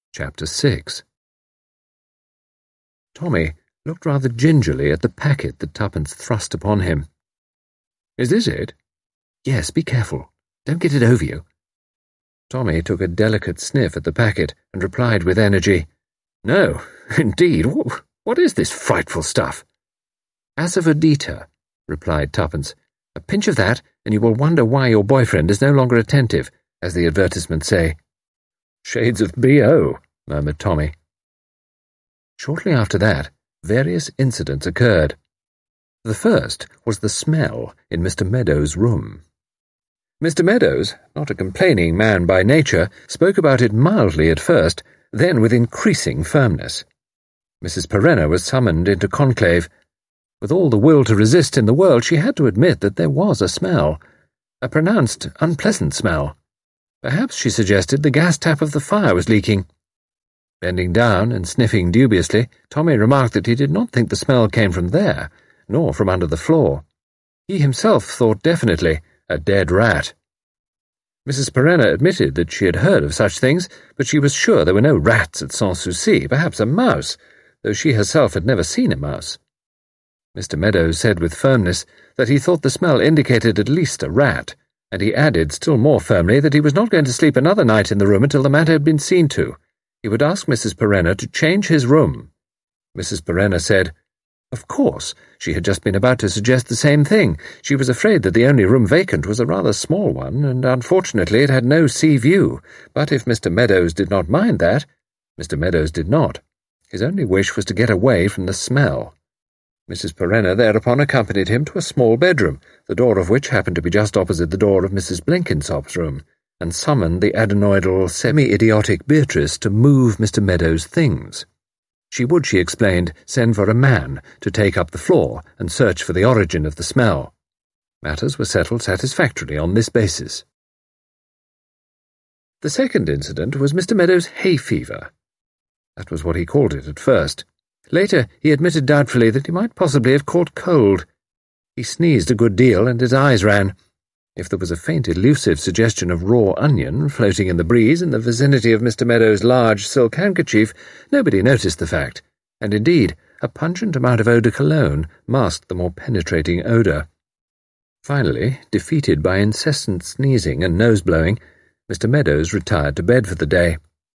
Chapter 6. Tommy looked rather gingerly at the packet that Tuppence thrust upon him. "Is this it?" "Yes, be careful. Don't get it over you." Tommy took a delicate sniff at the packet and replied with energy, "No, indeed, what is this frightful stuff?" "Asafoetida," replied Tuppence. "A pinch of that, and you will wonder why your boyfriend is no longer attentive, as the advertisements say." "Shades of B.O.," murmured Tommy. Shortly after that, various incidents occurred. The first was the smell in Mr. Meadows' room. Mr. Meadows, not a complaining man by nature, spoke about it mildly at first, then with increasing firmness. Mrs. Perenna was summoned into conclave. With all the will to resist in the world, she had to admit that there was a smell, a pronounced, unpleasant smell. Perhaps, she suggested, the gas tap of the fire was leaking. Bending down and sniffing dubiously, Tommy remarked that he did not think the smell came from there, nor from under the floor. He himself thought definitely a dead rat. Mrs. Perenna admitted that she had heard of such things, but she was sure there were no rats at Sans Souci, perhaps a mouse, though she herself had never seen a mouse. Mr. Meadows said with firmness that he thought the smell indicated at least a rat, and he added still more firmly that he was not going to sleep another night in the room until the matter had been seen to. He would ask Mrs. Perenna to change his room. Mrs. Perenna said, of course, she had just been about to suggest the same thing. She was afraid that the only room vacant was a rather small one, and unfortunately it had no sea view. But if Mr. Meadows did not mind that, Mr. Meadows did not. His only wish was to get away from the smell. Mrs. Perenna thereupon accompanied him to a small bedroom, the door of which happened to be just opposite the door of Mrs. Blenkinsop's room, and summoned the adenoidal, semi-idiotic Beatrice to move Mr. Meadows' things. She would, she explained, send for a man to take up the floor and search for the origin of the smell. Matters were settled satisfactorily on this basis. The second incident was Mr. Meadows' hay fever. That was what he called it at first. Later, he admitted doubtfully that he might possibly have caught cold. He sneezed a good deal, and his eyes ran. If there was a faint elusive suggestion of raw onion floating in the breeze in the vicinity of Mr. Meadows' large silk handkerchief, nobody noticed the fact, and indeed a pungent amount of eau de cologne masked the more penetrating odour. Finally, defeated by incessant sneezing and nose-blowing, Mr. Meadows retired to bed for the day.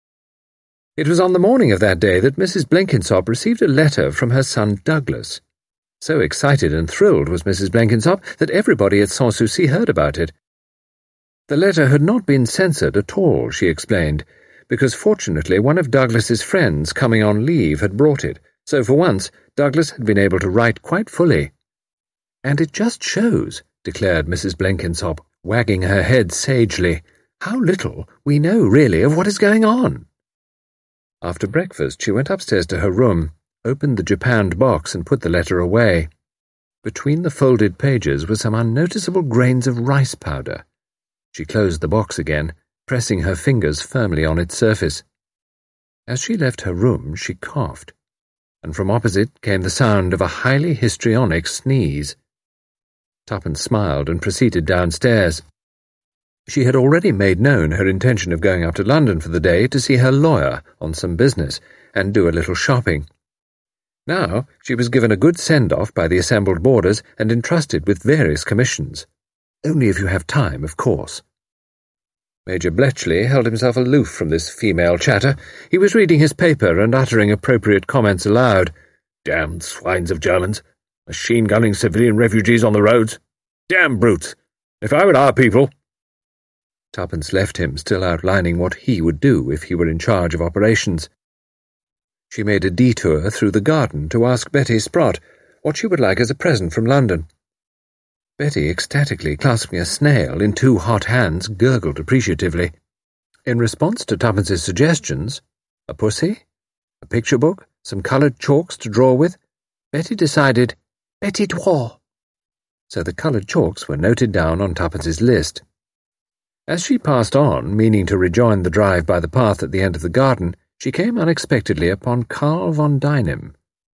It was on the morning of that day that Mrs. Blenkinsop received a letter from her son Douglas. So excited and thrilled was Mrs. Blenkinsop that everybody at Sans Souci heard about it. The letter had not been censored at all, she explained, because fortunately one of Douglas's friends coming on leave had brought it, so for once Douglas had been able to write quite fully. "And it just shows," declared Mrs. Blenkinsop, wagging her head sagely, "how little we know really of what is going on." After breakfast she went upstairs to her room, opened the japanned box and put the letter away. Between the folded pages were some unnoticeable grains of rice powder. She closed the box again, pressing her fingers firmly on its surface. As she left her room she coughed, and from opposite came the sound of a highly histrionic sneeze. Tuppence smiled and proceeded downstairs. She had already made known her intention of going up to London for the day to see her lawyer on some business and do a little shopping. Now she was given a good send-off by the assembled boarders and entrusted with various commissions. Only if you have time, of course. Major Bletchley held himself aloof from this female chatter. He was reading his paper and uttering appropriate comments aloud. "Damned swines of Germans, machine-gunning civilian refugees on the roads. Damn brutes! If I were our people—" Tuppence left him, still outlining what he would do if he were in charge of operations. She made a detour through the garden to ask Betty Sprott what she would like as a present from London. Betty, ecstatically clasping a snail in two hot hands, gurgled appreciatively. In response to Tuppence's suggestions, a pussy, a picture book, some coloured chalks to draw with, Betty decided petit trois. So the coloured chalks were noted down on Tuppence's list. As she passed on, meaning to rejoin the drive by the path at the end of the garden, she came unexpectedly upon Karl von Deinem.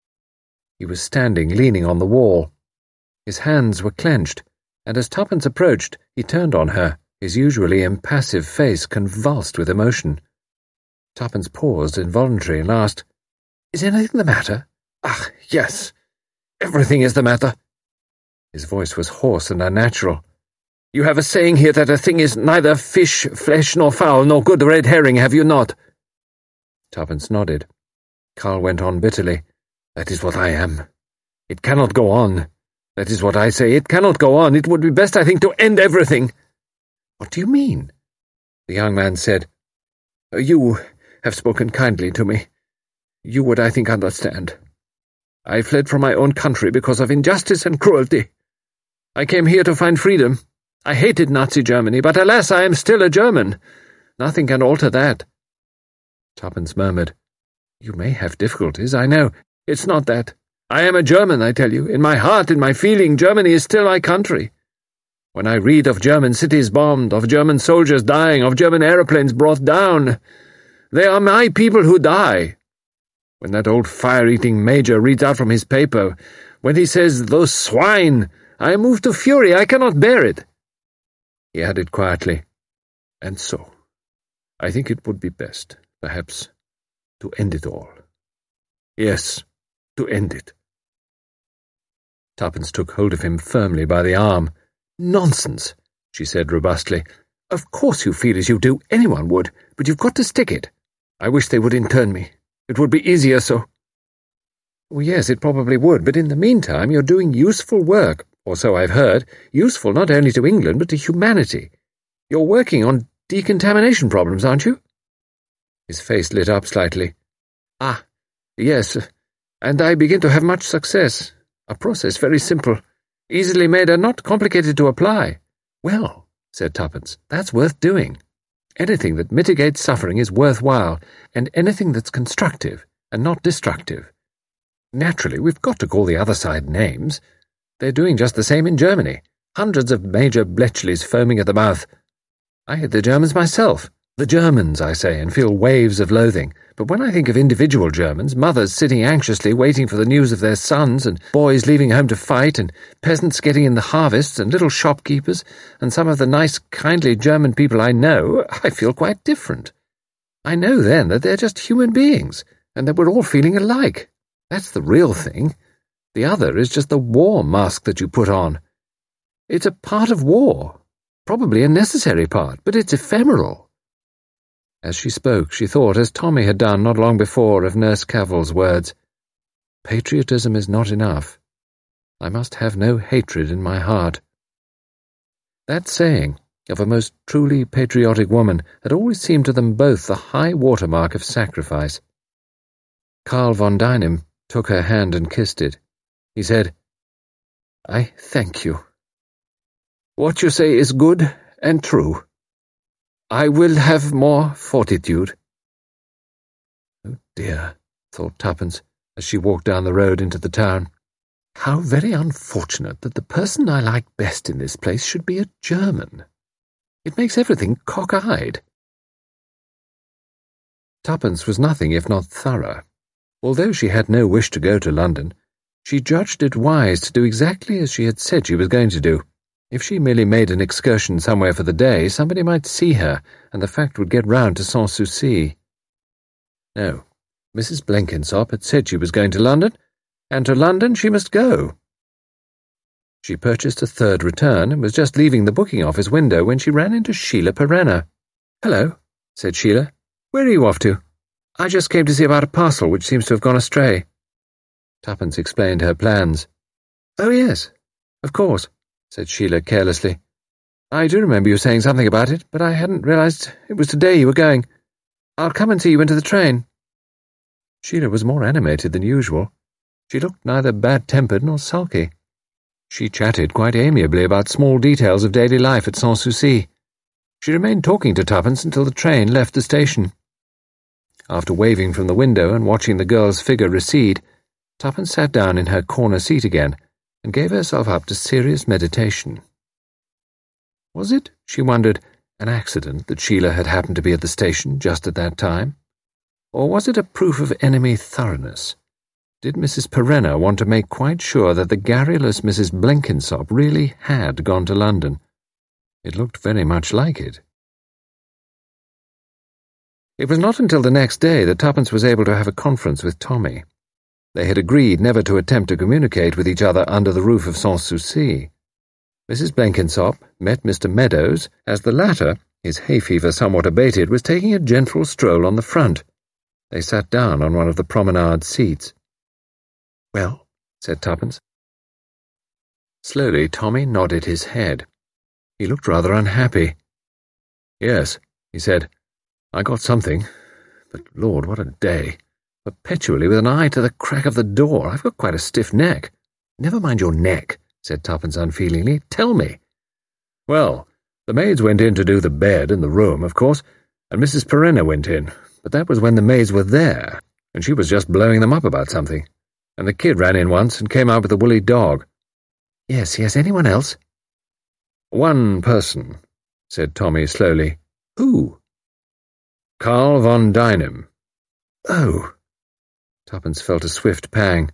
He was standing leaning on the wall. His hands were clenched, and as Tuppence approached, he turned on her, his usually impassive face convulsed with emotion. Tuppence paused involuntarily and asked, "Is anything the matter?" "Ah, yes. Everything is the matter." His voice was hoarse and unnatural. "You have a saying here that a thing is neither fish, flesh, nor fowl, nor good red herring, have you not?" Tuppence nodded. Carl went on bitterly. "That is what I am. It cannot go on. That is what I say. It cannot go on. It would be best, I think, to end everything." "What do you mean?" The young man said, "You have spoken kindly to me. You would, I think, understand. I fled from my own country because of injustice and cruelty. I came here to find freedom. I hated Nazi Germany, but alas, I am still a German. Nothing can alter that." Tuppence murmured, "You may have difficulties, I know. It's not that. I am a German, I tell you. In my heart, in my feeling, Germany is still my country. When I read of German cities bombed, of German soldiers dying, of German aeroplanes brought down, they are my people who die. When that old fire-eating major reads out from his paper, when he says, 'Those swine,' I am moved to fury. I cannot bear it." He added quietly, "And so, I think it would be best, perhaps, to end it all. Yes, to end it." Tuppence took hold of him firmly by the arm. "Nonsense," she said robustly. "Of course you feel as you do. Anyone would, but you've got to stick it. I wish they would intern me. It would be easier so." "Well, yes, it probably would, but in the meantime you're doing useful work, or so I've heard, useful not only to England but to humanity. You're working on decontamination problems, aren't you?" His face lit up slightly. "Ah, yes, and I begin to have much success. A process very simple, easily made and not complicated to apply." "Well," said Tuppence, "that's worth doing. Anything that mitigates suffering is worthwhile, and anything that's constructive and not destructive. Naturally, we've got to call the other side names. They're doing just the same in Germany. Hundreds of Major Bletchleys foaming at the mouth. I hate the Germans myself. The Germans, I say, and feel waves of loathing. But when I think of individual Germans, mothers sitting anxiously waiting for the news of their sons, and boys leaving home to fight, and peasants getting in the harvests, and little shopkeepers, and some of the nice, kindly German people I know, I feel quite different. I know then that they're just human beings, and that we're all feeling alike. That's the real thing. The other is just the war mask that you put on. It's a part of war, probably a necessary part, but it's ephemeral." As she spoke, she thought, as Tommy had done not long before, of Nurse Cavell's words, "Patriotism is not enough. I must have no hatred in my heart." That saying of a most truly patriotic woman had always seemed to them both the high watermark of sacrifice. Carl von Deinem took her hand and kissed it. He said, "I thank you. What you say is good and true. I will have more fortitude." "Oh dear," thought Tuppence, as she walked down the road into the town. "How very unfortunate that the person I like best in this place should be a German. It makes everything cock-eyed." Tuppence was nothing if not thorough. Although she had no wish to go to London, she judged it wise to do exactly as she had said she was going to do. If she merely made an excursion somewhere for the day, somebody might see her, and the fact would get round to Sans Souci. No, Mrs. Blenkinsop had said she was going to London, and to London she must go. She purchased a third return, and was just leaving the booking-office window when she ran into Sheila Perenna. "Hello," said Sheila. "Where are you off to?" "I just came to see about a parcel which seems to have gone astray." Tuppence explained her plans. "Oh, yes, of course," said Sheila carelessly. "I do remember you saying something about it, but I hadn't realized it was today you were going. I'll come and see you into the train." Sheila was more animated than usual. She looked neither bad-tempered nor sulky. She chatted quite amiably about small details of daily life at Sans Souci. She remained talking to Tuppence until the train left the station. After waving from the window and watching the girl's figure recede, Tuppence sat down in her corner seat again and gave herself up to serious meditation. Was it, she wondered, an accident that Sheila had happened to be at the station just at that time? Or was it a proof of enemy thoroughness? Did Mrs. Perenna want to make quite sure that the garrulous Mrs. Blenkinsop really had gone to London? It looked very much like it. It was not until the next day that Tuppence was able to have a conference with Tommy. They had agreed never to attempt to communicate with each other under the roof of Sans Souci. Mrs. Blenkinsop met Mr. Meadows as the latter, his hay fever somewhat abated, was taking a gentle stroll on the front. They sat down on one of the promenade seats. "Well?" said Tuppence. Slowly Tommy nodded his head. He looked rather unhappy. "Yes," he said, "I got something. But, Lord, what a day. Perpetually with an eye to the crack of the door. I've got quite a stiff neck." "Never mind your neck," said Tuppence unfeelingly. "Tell me." "Well, the maids went in to do the bed and the room, of course, and Mrs. Perenna went in, but that was when the maids were there, and she was just blowing them up about something, and the kid ran in once and came out with a woolly dog." Yes, anyone else?" "One person," said Tommy slowly. "Who?" "Carl von Deinem." "Oh." Tuppence felt a swift pang.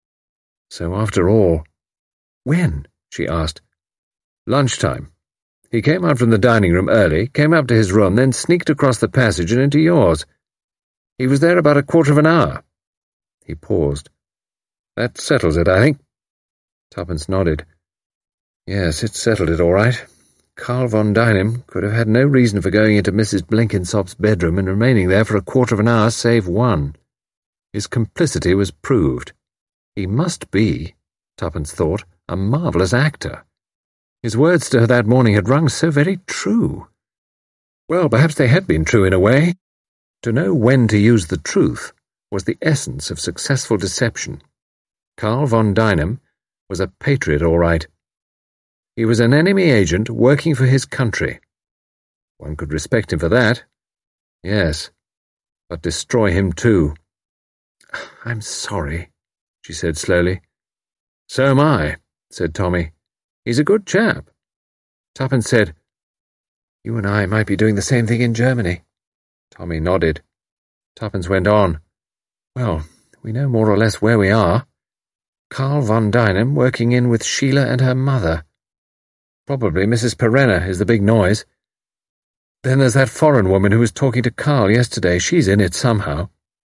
So after all— "When?" she asked. "Lunchtime. He came out from the dining room early, came up to his room, then sneaked across the passage and into yours. He was there about a quarter of an hour." He paused. "That settles it, I think." Tuppence nodded. Yes, it settled it all right. Carl von Deinem could have had no reason for going into Mrs. Blenkinsop's bedroom and remaining there for a quarter of an hour save one. His complicity was proved. He must be, Tuppence thought, a marvellous actor. His words to her that morning had rung so very true. Well, perhaps they had been true in a way. To know when to use the truth was the essence of successful deception. Carl von Deinem was a patriot, all right. He was an enemy agent working for his country. One could respect him for that. Yes, but destroy him too. "I'm sorry," she said slowly. "So am I," said Tommy. "He's a good chap." Tuppence said, "You and I might be doing the same thing in Germany." Tommy nodded. Tuppence went on. "Well, we know more or less where we are. Carl von Deinem working in with Sheila and her mother. Probably Mrs. Perenna is the big noise. Then there's that foreign woman who was talking to Carl yesterday. She's in it somehow.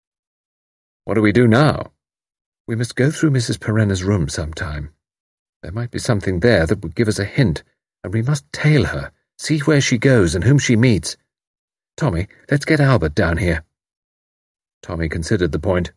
What do we do now?" "We must go through Mrs. Perenna's room sometime. There might be something there that would give us a hint, and we must tail her, see where she goes and whom she meets. Tommy, let's get Albert down here." Tommy considered the point.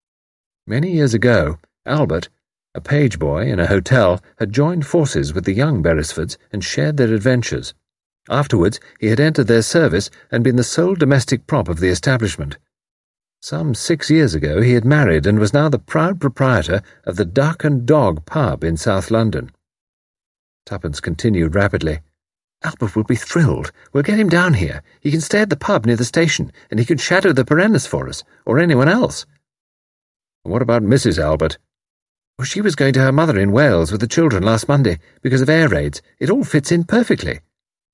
Many years ago, Albert, a page boy in a hotel, had joined forces with the young Beresfords and shared their adventures. Afterwards, he had entered their service and been the sole domestic prop of the establishment. Some 6 years ago he had married and was now the proud proprietor of the Duck and Dog pub in South London. Tuppence continued rapidly. "Albert will be thrilled. We'll get him down here. He can stay at the pub near the station, and he can shadow the Perennas for us, or anyone else." "What about Mrs. Albert?" "Well, she was going to her mother in Wales with the children last Monday, because of air raids. It all fits in perfectly."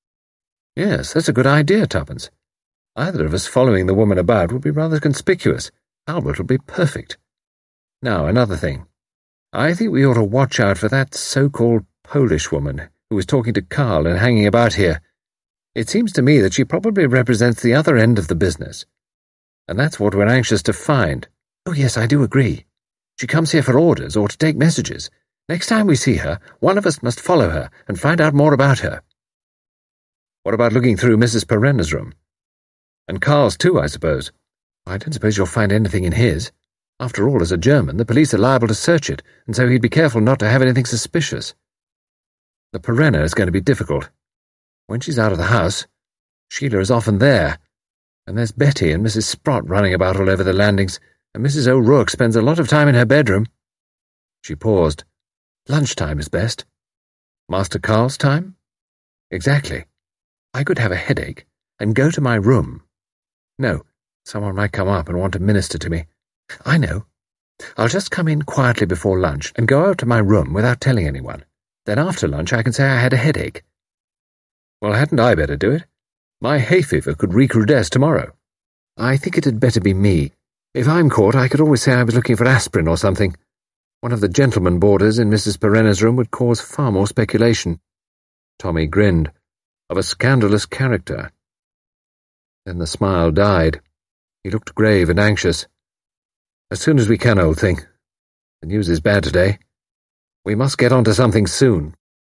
"Yes, that's a good idea, Tuppence. Either of us following the woman about would be rather conspicuous. Albert will be perfect. Now, another thing. I think we ought to watch out for that so-called Polish woman who was talking to Carl and hanging about here. It seems to me that she probably represents the other end of the business. And that's what we're anxious to find." "Oh, yes, I do agree. She comes here for orders or to take messages. Next time we see her, one of us must follow her and find out more about her." "What about looking through Mrs. Perenna's room? And Carl's too, I suppose." "I don't suppose you'll find anything in his. After all, as a German, the police are liable to search it, and so he'd be careful not to have anything suspicious. The Perenna is going to be difficult. When she's out of the house, Sheila is often there, and there's Betty and Mrs. Sprott running about all over the landings, and Mrs. O'Rourke spends a lot of time in her bedroom." She paused. "Lunchtime is best." "Master Carl's time?" "Exactly. I could have a headache and go to my room. No, someone might come up and want to minister to me. I know. I'll just come in quietly before lunch and go out to my room without telling anyone. Then after lunch I can say I had a headache." "Well, hadn't I better do it? My hay fever could recrudesce tomorrow." "I think it had better be me. If I'm caught, I could always say I was looking for aspirin or something. One of the gentlemen boarders in Mrs. Perenna's room would cause far more speculation." Tommy grinned. "Of a scandalous character." Then the smile died. He looked grave and anxious. "As soon as we can, old thing. The news is bad today. We must get on to something soon."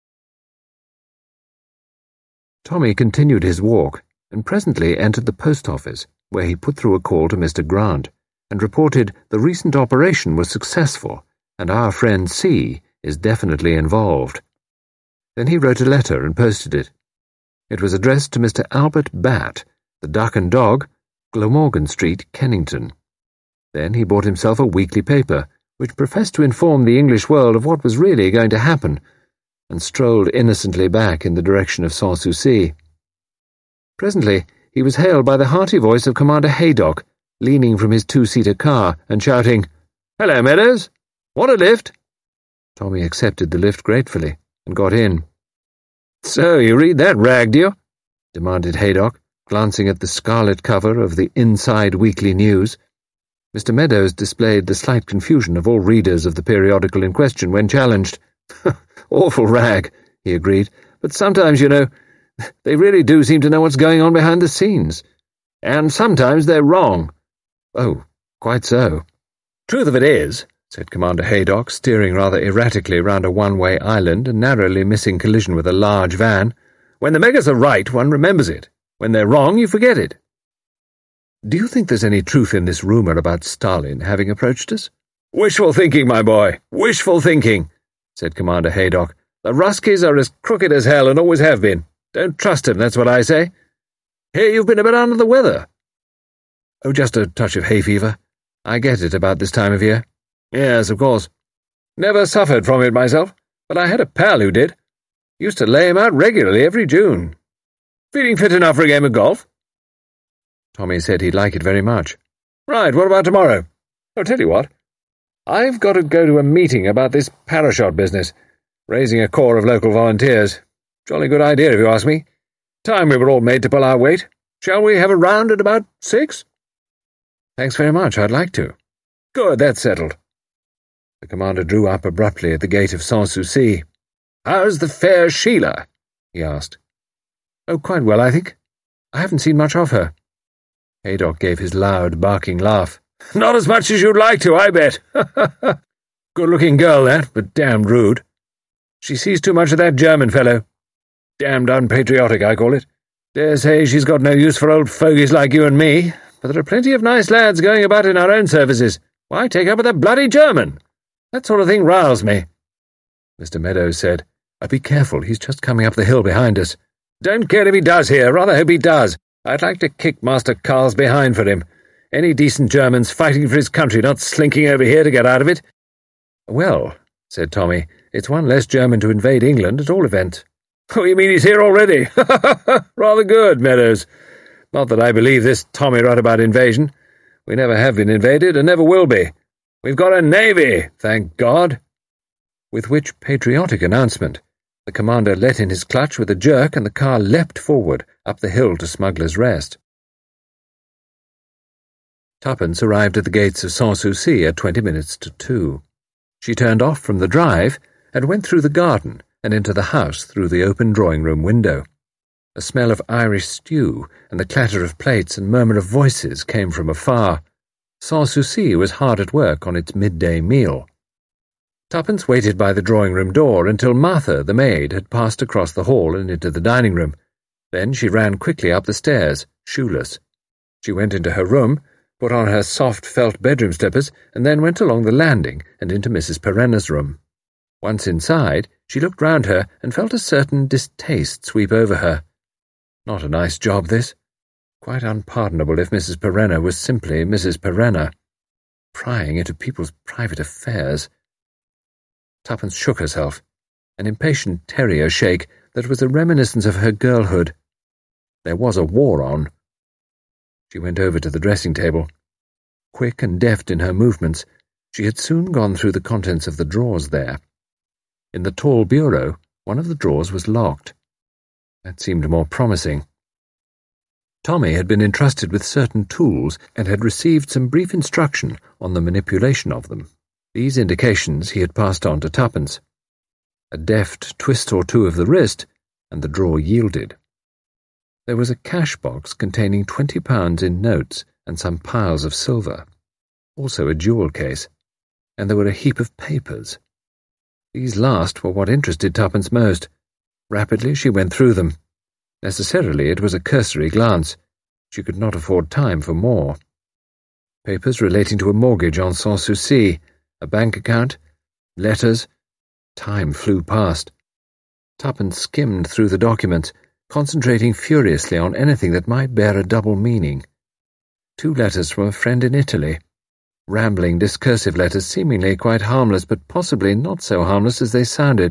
Tommy continued his walk and presently entered the post office, where he put through a call to Mr. Grant and reported the recent operation was successful and our friend C is definitely involved. Then he wrote a letter and posted it. It was addressed to Mr. Albert Batt, the Duck and Dog, Glamorgan Street, Kennington. Then he bought himself a weekly paper, which professed to inform the English world of what was really going to happen, and strolled innocently back in the direction of Sans Souci. Presently he was hailed by the hearty voice of Commander Haydock, leaning from his two-seater car and shouting, "Hello, Meadows! Want a lift?" Tommy accepted the lift gratefully and got in. "So you read that rag, do you?" demanded Haydock, glancing at the scarlet cover of the Inside Weekly News. Mr. Meadows displayed the slight confusion of all readers of the periodical in question when challenged. "Awful rag," he agreed, "but sometimes, you know, they really do seem to know what's going on behind the scenes. And sometimes they're wrong." "Oh, quite so." "Truth of it is," said Commander Haydock, steering rather erratically round a one-way island and narrowly missing collision with a large van, "when the Megas are right, one remembers it. When they're wrong, you forget it." "Do you think there's any truth in this rumour about Stalin having approached us?" "Wishful thinking, my boy, wishful thinking," said Commander Haydock. "The Ruskies are as crooked as hell and always have been. Don't trust him, that's what I say. Hear you've been a bit under the weather." "Oh, just a touch of hay fever. I get it about this time of year." "Yes, of course. Never suffered from it myself, but I had a pal who did. Used to lay him out regularly every June. Feeling fit enough for a game of golf?" Tommy said he'd like it very much. "Right, what about tomorrow? I'll tell you what. I've got to go to a meeting about this parachute business, raising a corps of local volunteers. Jolly good idea, if you ask me. Time we were all made to pull our weight. Shall we have a round at about 6? "Thanks very much, I'd like to." "Good, that's settled." The commander drew up abruptly at the gate of Sans Souci. "How's the fair Sheila?" he asked. "Oh, quite well, I think. I haven't seen much of her." Haydock gave his loud, barking laugh. "Not as much as you'd like to, I bet. Good-looking girl, that, but damned rude. She sees too much of that German fellow. Damned unpatriotic, I call it. Dare say she's got no use for old fogies like you and me, but there are plenty of nice lads going about in our own services. Why take up with a bloody German? That sort of thing riles me." Mr. Meadows said, "Be careful, he's just coming up the hill behind us." "Don't care if he does here, rather hope he does. I'd like to kick Master Karl's behind for him. Any decent German's fighting for his country, not slinking over here to get out of it." "Well," said Tommy, "it's one less German to invade England, at all events." "Oh, you mean he's here already? Rather good, Meadows. Not that I believe this tommy-rot about invasion. We never have been invaded, and never will be. We've got a navy, thank God." With which patriotic announcement, the commander let in his clutch with a jerk, and the car leapt forward up the hill to Smuggler's Rest. Tuppence arrived at the gates of Sans Souci at 20 minutes to 2. She turned off from the drive and went through the garden and into the house through the open drawing-room window. A smell of Irish stew and the clatter of plates and murmur of voices came from afar. Sans Souci was hard at work on its midday meal. Tuppence waited by the drawing-room door until Martha, the maid, had passed across the hall and into the dining-room. Then she ran quickly up the stairs, shoeless. She went into her room, put on her soft felt bedroom slippers, and then went along the landing and into Mrs. Perenna's room. Once inside, she looked round her and felt a certain distaste sweep over her. Not a nice job, this. Quite unpardonable if Mrs. Perenna was simply Mrs. Perenna. Prying into people's private affairs. Tuppence shook herself, an impatient terrier shake that was a reminiscence of her girlhood. There was a war on. She went over to the dressing-table. Quick and deft in her movements, she had soon gone through the contents of the drawers there. In the tall bureau, one of the drawers was locked. That seemed more promising. Tommy had been entrusted with certain tools and had received some brief instruction on the manipulation of them. These indications he had passed on to Tuppence. A deft twist or two of the wrist, and the drawer yielded. There was a cash box containing £20 in notes and some piles of silver, also a jewel case, and there were a heap of papers. These last were what interested Tuppence most. Rapidly she went through them. Necessarily it was a cursory glance. She could not afford time for more. Papers relating to a mortgage on Sans Souci, a bank account, letters. Time flew past. Tuppence skimmed through the documents, concentrating furiously on anything that might bear a double meaning. 2 letters from a friend in Italy. Rambling, discursive letters, seemingly quite harmless, but possibly not so harmless as they sounded.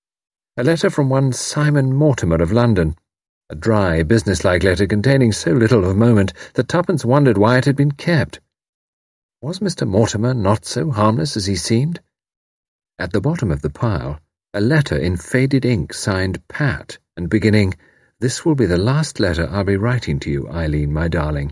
A letter from one Simon Mortimer of London, a dry, businesslike letter containing so little of moment that Tuppence wondered why it had been kept. Was Mr. Mortimer not so harmless as he seemed? At the bottom of the pile, a letter in faded ink signed Pat and beginning, "This will be the last letter I'll be writing to you, Eileen, my darling."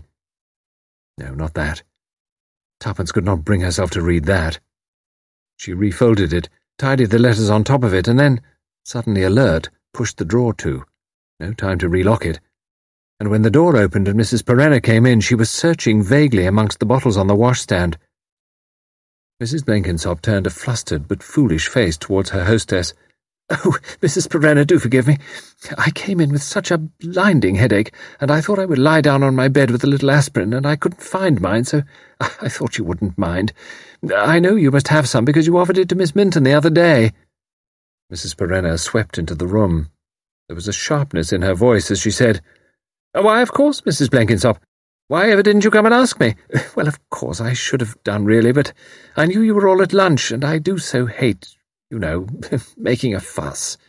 No, not that. Tuppence could not bring herself to read that. She refolded it, tidied the letters on top of it, and then, suddenly alert, pushed the drawer to. No time to relock it. And when the door opened and Mrs. Perenna came in, she was searching vaguely amongst the bottles on the washstand. Mrs. Blenkinsop turned a flustered but foolish face towards her hostess. "Oh, Mrs. Perenna, do forgive me. I came in with such a blinding headache, and I thought I would lie down on my bed with a little aspirin, and I couldn't find mine, so I thought you wouldn't mind. I know you must have some because you offered it to Miss Minton the other day." Mrs. Perenna swept into the room. There was a sharpness in her voice as she said, "Why, of course, Mrs. Blenkinsop. Why ever didn't you come and ask me? Well, of course, I should have done, really, but I knew you were all at lunch, and I do so hate, making a fuss."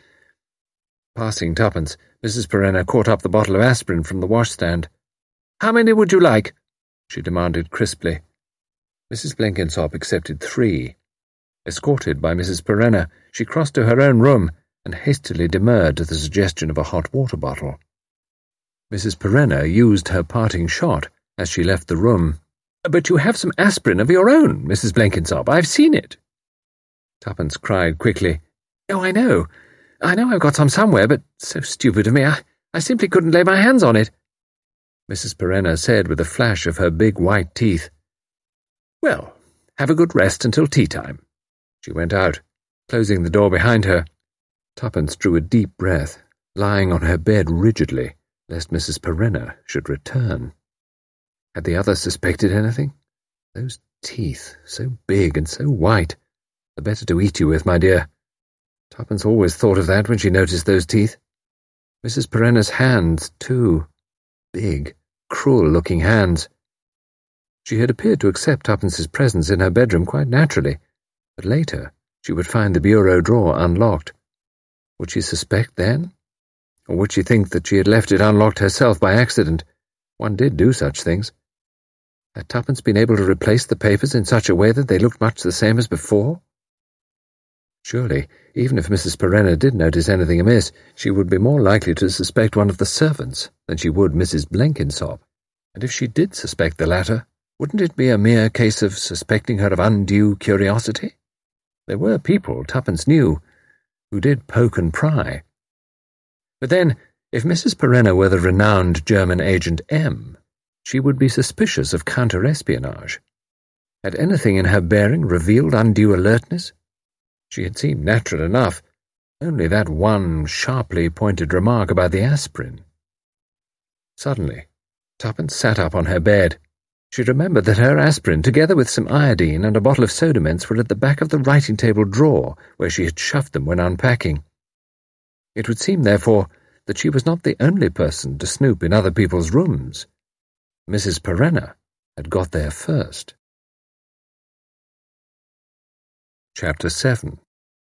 Passing Tuppence, Mrs. Perenna caught up the bottle of aspirin from the washstand. "How many would you like?" she demanded crisply. Mrs. Blenkinsop accepted 3. Escorted by Mrs. Perenna, she crossed to her own room and hastily demurred to the suggestion of a hot water bottle. Mrs. Perenna used her parting shot as she left the room. "But you have some aspirin of your own, Mrs. Blenkinsop. I've seen it." Tuppence cried quickly, "Oh, I know I've got some somewhere, but so stupid of me, I simply couldn't lay my hands on it." Mrs. Perenna said with a flash of her big white teeth, "Well, have a good rest until tea-time." She went out, closing the door behind her. Tuppence drew a deep breath, lying on her bed rigidly, lest Mrs. Perenna should return. Had the other suspected anything? Those teeth, so big and so white. The better to eat you with, my dear. Tuppence always thought of that when she noticed those teeth. Mrs. Perenna's hands, too. Big, cruel-looking hands. She had appeared to accept Tuppence's presence in her bedroom quite naturally, but later she would find the bureau drawer unlocked. Would she suspect then? Or would she think that she had left it unlocked herself by accident? One did do such things. Had Tuppence been able to replace the papers in such a way that they looked much the same as before? Surely, even if Mrs. Perenna did notice anything amiss, she would be more likely to suspect one of the servants than she would Mrs. Blenkinsop. And if she did suspect the latter, wouldn't it be a mere case of suspecting her of undue curiosity? There were people, Tuppence knew, who did poke and pry. But then, if Mrs. Perenna were the renowned German agent M, she would be suspicious of counter-espionage. Had anything in her bearing revealed undue alertness? She had seemed natural enough, only that one sharply pointed remark about the aspirin. Suddenly, Tuppence sat up on her bed. She remembered that her aspirin, together with some iodine and a bottle of soda mints, were at the back of the writing-table drawer where she had shoved them when unpacking. It would seem, therefore, that she was not the only person to snoop in other people's rooms. Mrs. Perenna had got there first. Chapter 7.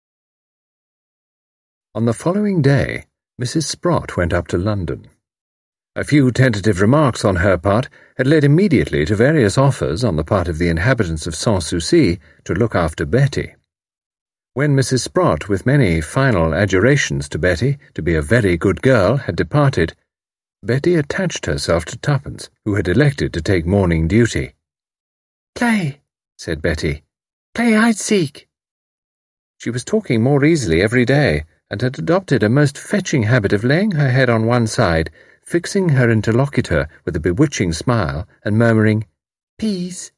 On the following day, Mrs. Sprott went up to London. A few tentative remarks on her part had led immediately to various offers on the part of the inhabitants of Sans Souci to look after Betty. When Mrs. Sprott, with many final adjurations to Betty to be a very good girl, had departed, Betty attached herself to Tuppence, who had elected to take morning duty. "Play," said Betty. "Play hide-seek." She was talking more easily every day, and had adopted a most fetching habit of laying her head on one side, fixing her interlocutor with a bewitching smile, and murmuring, Peas.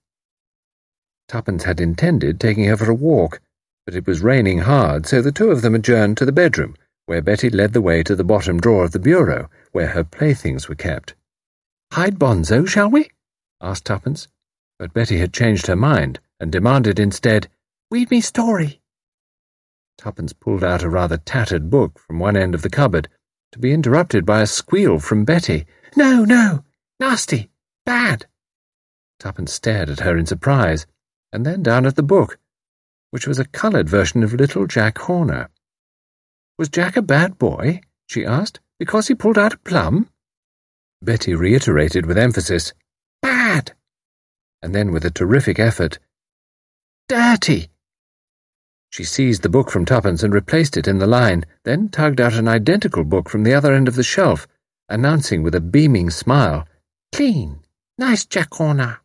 Tuppence had intended taking her for a walk, but it was raining hard, so the two of them adjourned to the bedroom, where Betty led the way to the bottom drawer of the bureau, where her playthings were kept. "Hide Bonzo, shall we?" asked Tuppence, but Betty had changed her mind and demanded instead, "Read me story." Tuppence pulled out a rather tattered book from one end of the cupboard, to be interrupted by a squeal from Betty. "No, no! Nasty! Bad!" Tuppence stared at her in surprise, and then down at the book, which was a coloured version of Little Jack Horner. "Was Jack a bad boy?" she asked, "because he pulled out a plum?" Betty reiterated with emphasis, "Bad!" and then with a terrific effort, "Dirty!" She seized the book from Tuppence and replaced it in the line, then tugged out an identical book from the other end of the shelf, announcing with a beaming smile, "Clean! Nice Jack Horner!"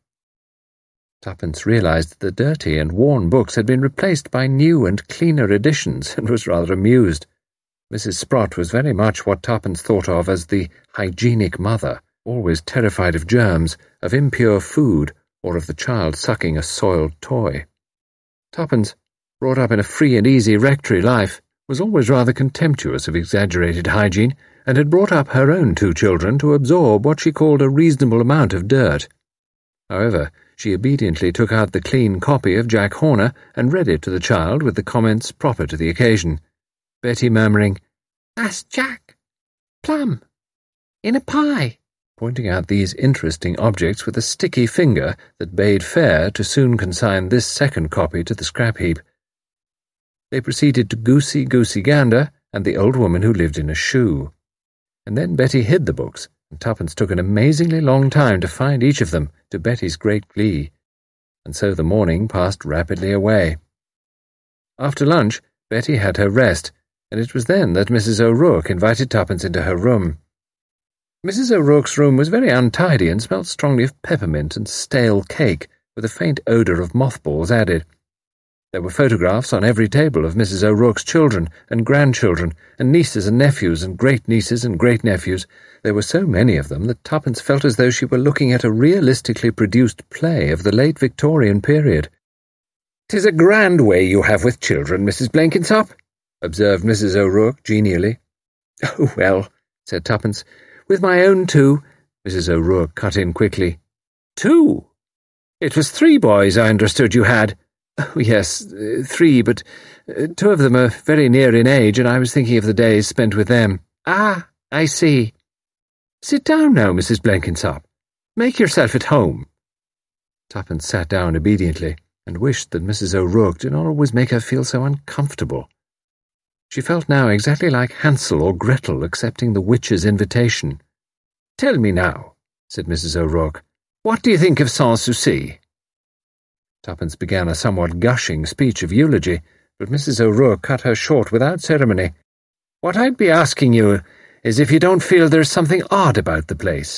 Tuppence realised that the dirty and worn books had been replaced by new and cleaner editions, and was rather amused. Mrs. Sprott was very much what Tuppence thought of as the hygienic mother, always terrified of germs, of impure food, or of the child sucking a soiled toy. Tuppence, brought up in a free and easy rectory life, was always rather contemptuous of exaggerated hygiene, and had brought up her own two children to absorb what she called a reasonable amount of dirt. However, she obediently took out the clean copy of Jack Horner and read it to the child with the comments proper to the occasion, Betty murmuring, "That's Jack. Plum. In a pie," pointing out these interesting objects with a sticky finger that bade fair to soon consign this second copy to the scrap heap. They proceeded to Goosey, Goosey Gander, and the old woman who lived in a shoe. And then Betty hid the books, and Tuppence took an amazingly long time to find each of them, to Betty's great glee. And so the morning passed rapidly away. After lunch, Betty had her rest, and it was then that Mrs. O'Rourke invited Tuppence into her room. Mrs. O'Rourke's room was very untidy and smelt strongly of peppermint and stale cake, with a faint odour of mothballs added. There were photographs on every table of Mrs. O'Rourke's children and grandchildren, and nieces and nephews and great-nieces and great-nephews. There were so many of them that Tuppence felt as though she were looking at a realistically produced play of the late Victorian period. "'Tis a grand way you have with children, Mrs. Blenkinsop," observed Mrs. O'Rourke genially. "Oh, well," said Tuppence, "with my own two—" Mrs. O'Rourke cut in quickly. "Two? It was 3 boys I understood you had." "Oh, yes, 3, but 2 of them are very near in age, and I was thinking of the days spent with them." "Ah, I see. Sit down now, Mrs. Blenkinsop. Make yourself at home." Tuppence sat down obediently, and wished that Mrs. O'Rourke did not always make her feel so uncomfortable. She felt now exactly like Hansel or Gretel accepting the witch's invitation. "Tell me now," said Mrs. O'Rourke, "what do you think of Sans Souci?" Tuppence began a somewhat gushing speech of eulogy, but Mrs. O'Rourke cut her short without ceremony. "What I'd be asking you is if you don't feel there's something odd about the place."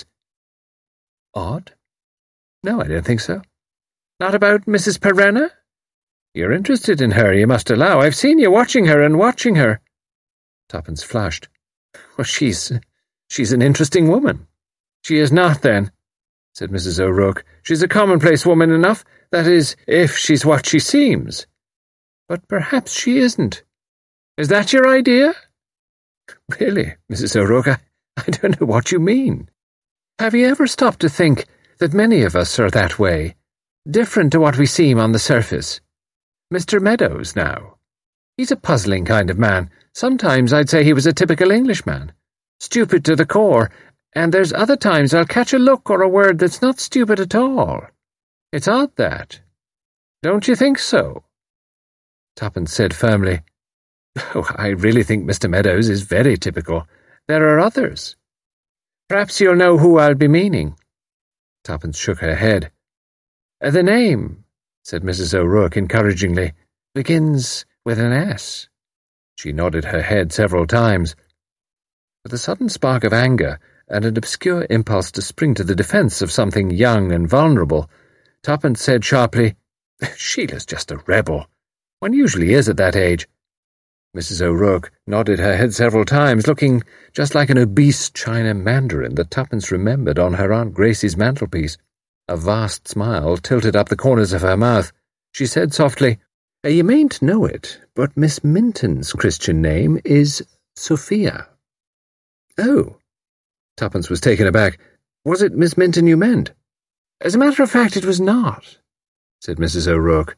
"Odd? No, I don't think so." "Not about Mrs. Perenna? You're interested in her, you must allow. I've seen you watching her and watching her." Tuppence flushed. "Well, she's an interesting woman." "She is not, then," said Mrs. O'Rourke. "She's a commonplace woman enough, that is, if she's what she seems." "But perhaps she isn't." "Is that your idea?" "Really, Mrs. O'Rourke, I don't know what you mean. Have you ever stopped to think that many of us are that way, different to what we seem on the surface? Mr. Meadows, now. He's a puzzling kind of man. Sometimes I'd say he was a typical Englishman, stupid to the core, and there's other times I'll catch a look or a word that's not stupid at all. It's odd, that. Don't you think so?" Tuppence said firmly, "Oh, I really think Mr. Meadows is very typical. There are others. Perhaps you'll know who I'll be meaning." Tuppence shook her head. "The name," said Mrs. O'Rourke encouragingly, "begins with an S." She nodded her head several times. With a sudden spark of anger and an obscure impulse to spring to the defence of something young and vulnerable, Tuppence said sharply, "Sheila's just a rebel. One usually is at that age." Mrs. O'Rourke nodded her head several times, looking just like an obese China mandarin that Tuppence remembered on her Aunt Gracie's mantelpiece. A vast smile tilted up the corners of her mouth. She said softly, "You mayn't know it, but Miss Minton's Christian name is Sophia." "Oh." Tuppence was taken aback. "Was it Miss Minton you meant?" "As a matter of fact, it was not," said Mrs. O'Rourke.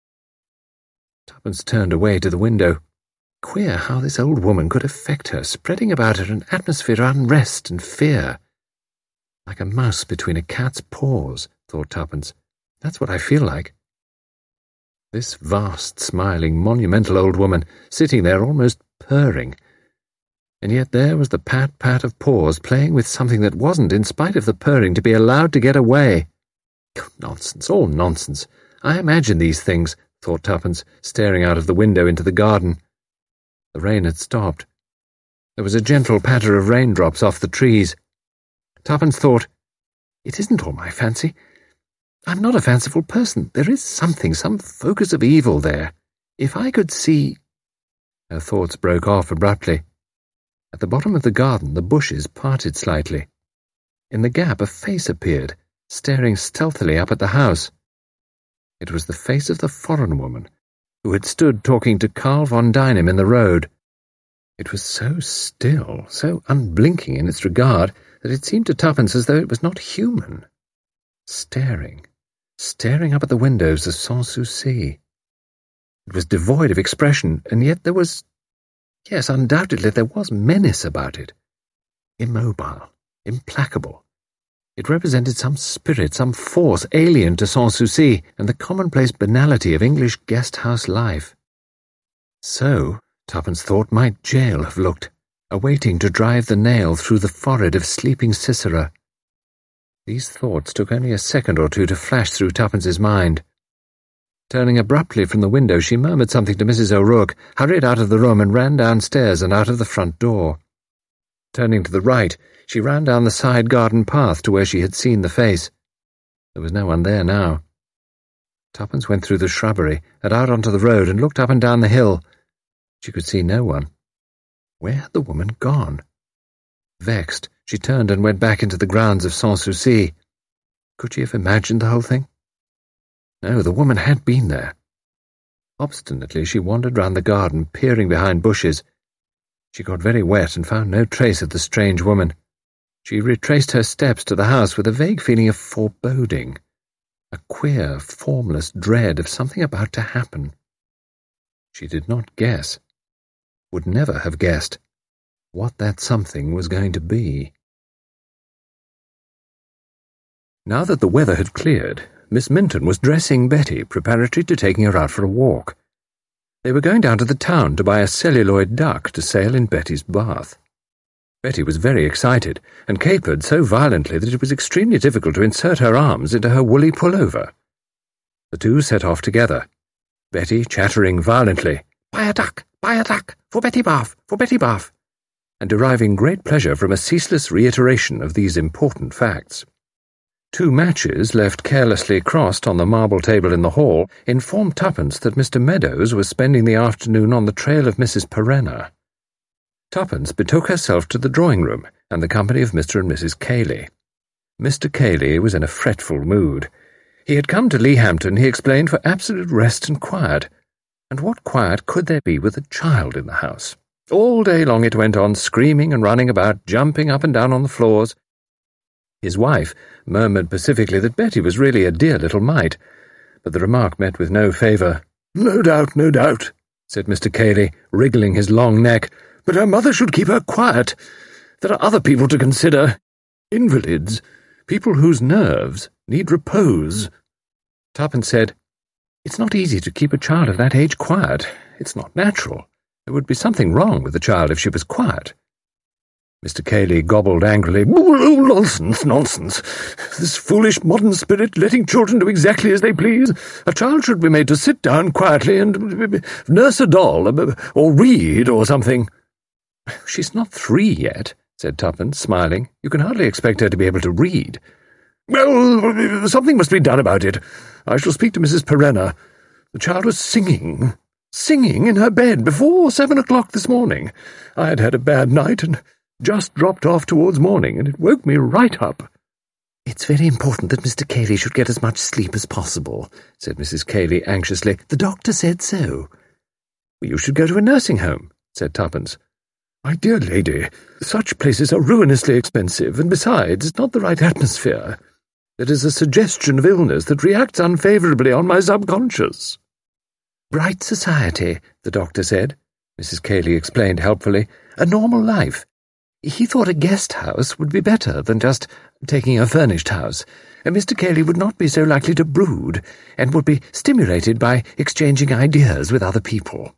Tuppence turned away to the window. Queer how this old woman could affect her, spreading about her an atmosphere of unrest and fear. Like a mouse between a cat's paws, thought Tuppence. That's what I feel like. This vast, smiling, monumental old woman, sitting there almost purring. And yet there was the pat-pat of paws playing with something that wasn't, in spite of the purring, to be allowed to get away. Nonsense, all nonsense. I imagine these things, thought Tuppence, staring out of the window into the garden. The rain had stopped. There was a gentle patter of raindrops off the trees. Tuppence thought, it isn't all my fancy. I'm not a fanciful person. There is something, some focus of evil there. If I could see— Her thoughts broke off abruptly. At the bottom of the garden the bushes parted slightly. In the gap a face appeared, staring stealthily up at the house. It was the face of the foreign woman, who had stood talking to Karl von Deinem in the road. It was so still, so unblinking in its regard, that it seemed to Tuppence as though it was not human. Staring up at the windows of Sans Souci. It was devoid of expression, and yet there was— Yes, undoubtedly there was menace about it. Immobile, implacable. It represented some spirit, some force alien to Sans Souci and the commonplace banality of English guest-house life. So, Tuppence thought, might jail have looked, awaiting to drive the nail through the forehead of sleeping Sisera. These thoughts took only a second or two to flash through Tuppence's mind. Turning abruptly from the window, she murmured something to Mrs. O'Rourke, hurried out of the room and ran downstairs and out of the front door. Turning to the right, she ran down the side garden path to where she had seen the face. There was no one there now. Tuppence went through the shrubbery and out onto the road and looked up and down the hill. She could see no one. Where had the woman gone? Vexed, she turned and went back into the grounds of Sans Souci. Could she have imagined the whole thing? No, the woman had been there. Obstinately, she wandered round the garden, peering behind bushes. She got very wet and found no trace of the strange woman. She retraced her steps to the house with a vague feeling of foreboding, a queer, formless dread of something about to happen. She did not guess, would never have guessed, what that something was going to be. Now that the weather had cleared, Miss Minton was dressing Betty, preparatory to taking her out for a walk. They were going down to the town to buy a celluloid duck to sail in Betty's bath. Betty was very excited, and capered so violently that it was extremely difficult to insert her arms into her woolly pullover. The two set off together, Betty chattering violently, buy a duck, for Betty Bath, and deriving great pleasure from a ceaseless reiteration of these important facts. 2 matches, left carelessly crossed on the marble table in the hall, informed Tuppence that Mr. Meadows was spending the afternoon on the trail of Mrs. Perenna. Tuppence betook herself to the drawing-room and the company of Mr. and Mrs. Cayley. Mr. Cayley was in a fretful mood. He had come to Leahampton, he explained, for absolute rest and quiet. And what quiet could there be with a child in the house? All day long it went on, screaming and running about, jumping up and down on the floors. His wife murmured pacifically that Betty was really a dear little mite, but the remark met with no favour. No doubt, said Mr. Cayley, wriggling his long neck, but her mother should keep her quiet. There are other people to consider. Invalids, people whose nerves need repose. Tuppence said, It's not easy to keep a child of that age quiet. It's not natural. There would be something wrong with the child if she was quiet. Mr. Cayley gobbled angrily, Nonsense. This foolish modern spirit letting children do exactly as they please. A child should be made to sit down quietly and nurse a doll, or read, or something. She's not 3 yet, said Tuppence, smiling. You can hardly expect her to be able to read. Well, something must be done about it. I shall speak to Mrs. Perenna. The child was singing in her bed before 7 o'clock this morning. I had had a bad night and just dropped off towards morning, and it woke me right up. "It's very important that Mr. Cayley should get as much sleep as possible," said Mrs. Cayley anxiously. "The doctor said so." "You should go to a nursing home," said Tuppence. "My dear lady, such places are ruinously expensive, and besides, it's not the right atmosphere. There is a suggestion of illness that reacts unfavourably on my subconscious." "Bright society," the doctor said. Mrs. Cayley explained helpfully. "A normal life. He thought a guest house would be better than just taking a furnished house. Mr. Cayley would not be so likely to brood, and would be stimulated by exchanging ideas with other people."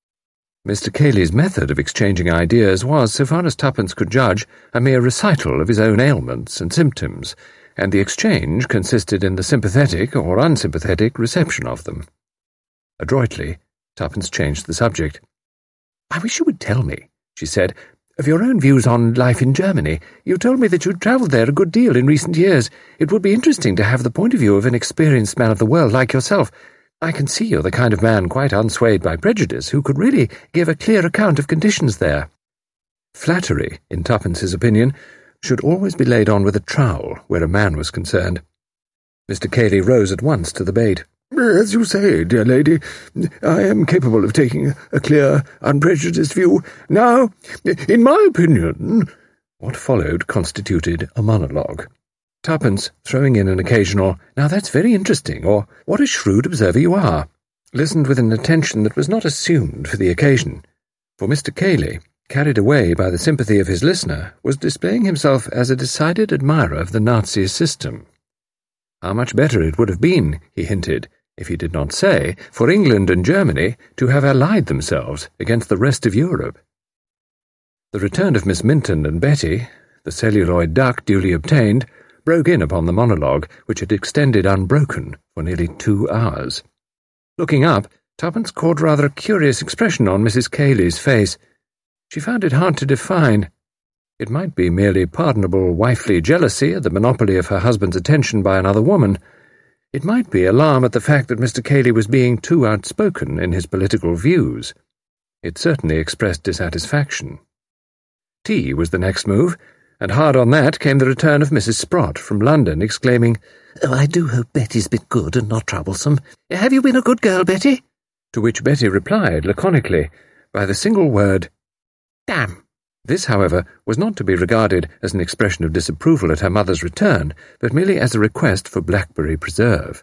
Mr. Cayley's method of exchanging ideas was, so far as Tuppence could judge, a mere recital of his own ailments and symptoms, and the exchange consisted in the sympathetic or unsympathetic reception of them. Adroitly, Tuppence changed the subject. "I wish you would tell me," she said, "of your own views on life in Germany. You told me that you'd travelled there a good deal in recent years. It would be interesting to have the point of view of an experienced man of the world like yourself. I can see you're the kind of man quite unswayed by prejudice who could really give a clear account of conditions there." Flattery, in Tuppence's opinion, should always be laid on with a trowel where a man was concerned. Mr. Cayley rose at once to the bait. "As you say, dear lady, I am capable of taking a clear, unprejudiced view. Now, in my opinion—" What followed constituted a monologue. Tuppence, throwing in an occasional, "Now that's very interesting," or "What a shrewd observer you are," listened with an attention that was not assumed for the occasion, for Mr. Cayley, carried away by the sympathy of his listener, was displaying himself as a decided admirer of the Nazi system. How much better it would have been, he hinted, if he did not say, for England and Germany to have allied themselves against the rest of Europe. The return of Miss Minton and Betty, the celluloid duck duly obtained, broke in upon the monologue, which had extended unbroken for nearly 2 hours. Looking up, Tuppence caught rather a curious expression on Mrs. Cayley's face. She found it hard to define. It might be merely pardonable wifely jealousy at the monopoly of her husband's attention by another woman. It might be alarm at the fact that Mr. Cayley was being too outspoken in his political views. It certainly expressed dissatisfaction. Tea was the next move, and hard on that came the return of Mrs. Sprott from London, exclaiming, "Oh, I do hope Betty's been good and not troublesome. Have you been a good girl, Betty?" To which Betty replied laconically by the single word, "Damn." This, however, was not to be regarded as an expression of disapproval at her mother's return, but merely as a request for blackberry preserve.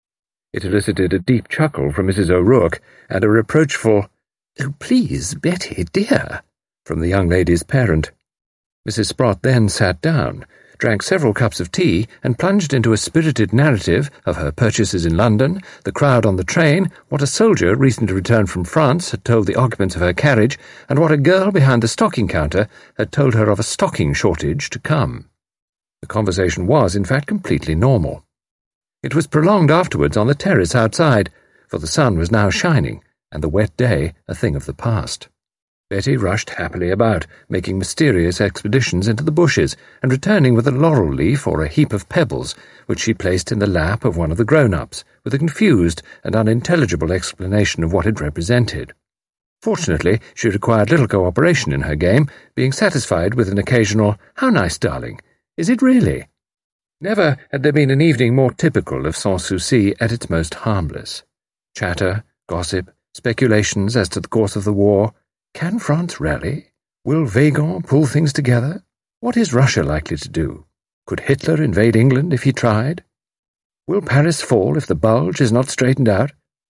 It elicited a deep chuckle from Mrs. O'Rourke, and a reproachful, "Oh, please, Betty, dear," from the young lady's parent. Mrs. Sprott then sat down, drank several cups of tea, and plunged into a spirited narrative of her purchases in London, the crowd on the train, what a soldier recently returned from France had told the occupants of her carriage, and what a girl behind the stocking counter had told her of a stocking shortage to come. The conversation was, in fact, completely normal. It was prolonged afterwards on the terrace outside, for the sun was now shining, and the wet day a thing of the past. Betty rushed happily about, making mysterious expeditions into the bushes, and returning with a laurel leaf or a heap of pebbles, which she placed in the lap of one of the grown-ups, with a confused and unintelligible explanation of what it represented. Fortunately, she required little cooperation in her game, being satisfied with an occasional, "How nice, darling! Is it really?" Never had there been an evening more typical of Sans Souci at its most harmless. Chatter, gossip, speculations as to the course of the war. Can France rally? Will Weygand pull things together? What is Russia likely to do? Could Hitler invade England if he tried? Will Paris fall if the bulge is not straightened out?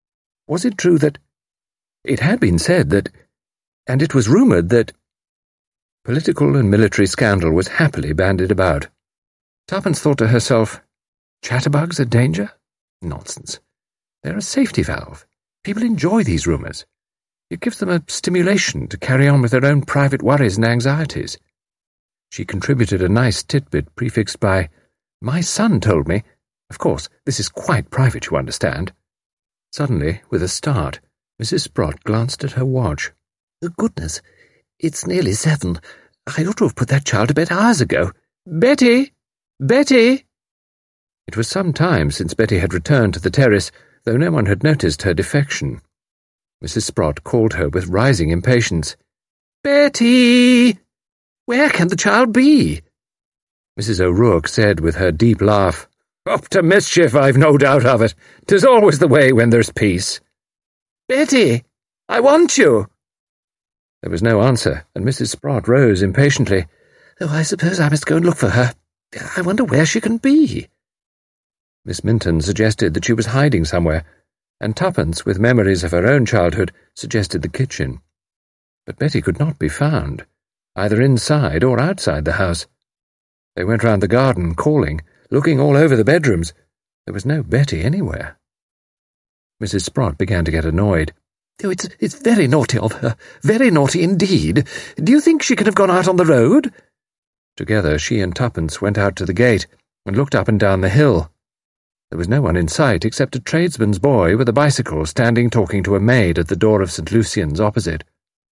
Was it true that... It had been said that... And it was rumoured that... Political and military scandal was happily bandied about. Tuppence thought to herself, chatterbugs a danger? Nonsense. They're a safety valve. People enjoy these rumours. It gives them a stimulation to carry on with their own private worries and anxieties. She contributed a nice titbit prefixed by, "My son told me." Of course, this is quite private, you understand. Suddenly, with a start, Mrs. Sprott glanced at her watch. "Oh, goodness, it's nearly 7. I ought to have put that child to bed hours ago. Betty! Betty!" It was some time since Betty had returned to the terrace, though no one had noticed her defection. Mrs. Sprott called her with rising impatience. "Betty! Where can the child be?" Mrs. O'Rourke said with her deep laugh, "Up to mischief, I've no doubt of it. 'Tis always the way when there's peace." "Betty, I want you." There was no answer, and Mrs. Sprott rose impatiently. "Oh, I suppose I must go and look for her. I wonder where she can be." Miss Minton suggested that she was hiding somewhere, and Tuppence, with memories of her own childhood, suggested the kitchen. But Betty could not be found, either inside or outside the house. They went round the garden, calling, looking all over the bedrooms. There was no Betty anywhere. Mrs. Sprott began to get annoyed. "Oh, it's very naughty of her, very naughty indeed. Do you think she could have gone out on the road?" Together she and Tuppence went out to the gate and looked up and down the hill. There was no one in sight except a tradesman's boy with a bicycle standing talking to a maid at the door of St. Lucian's opposite.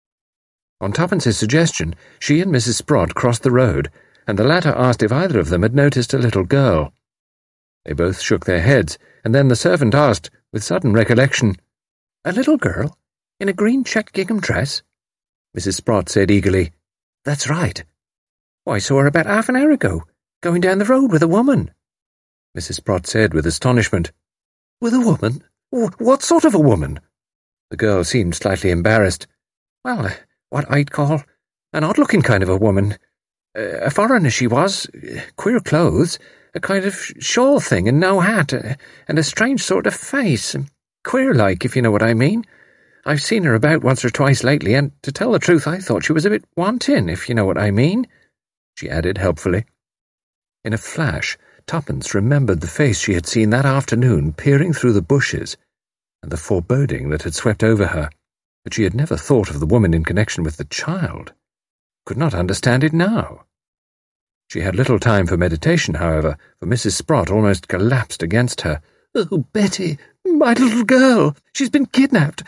On Tuppence's suggestion, she and Mrs. Sprott crossed the road, and the latter asked if either of them had noticed a little girl. They both shook their heads, and then the servant asked, with sudden recollection, "A little girl? In a green checked gingham dress?" Mrs. Sprott said eagerly, "That's right. I saw her about half an hour ago, going down the road with a woman." Mrs. Sprott said with astonishment, "With a woman? What sort of a woman?" The girl seemed slightly embarrassed. "Well, what I'd call an odd-looking kind of a woman. A foreigner she was, queer clothes, a kind of shawl thing and no hat, and a strange sort of face, queer-like, if you know what I mean. I've seen her about once or twice lately, and to tell the truth I thought she was a bit wanton, if you know what I mean," she added helpfully. In a flash, Tuppence remembered the face she had seen that afternoon peering through the bushes, and the foreboding that had swept over her, but she had never thought of the woman in connection with the child. Could not understand it now. She had little time for meditation, however, for Mrs. Sprott almost collapsed against her. "Oh, Betty, my little girl! She's been kidnapped!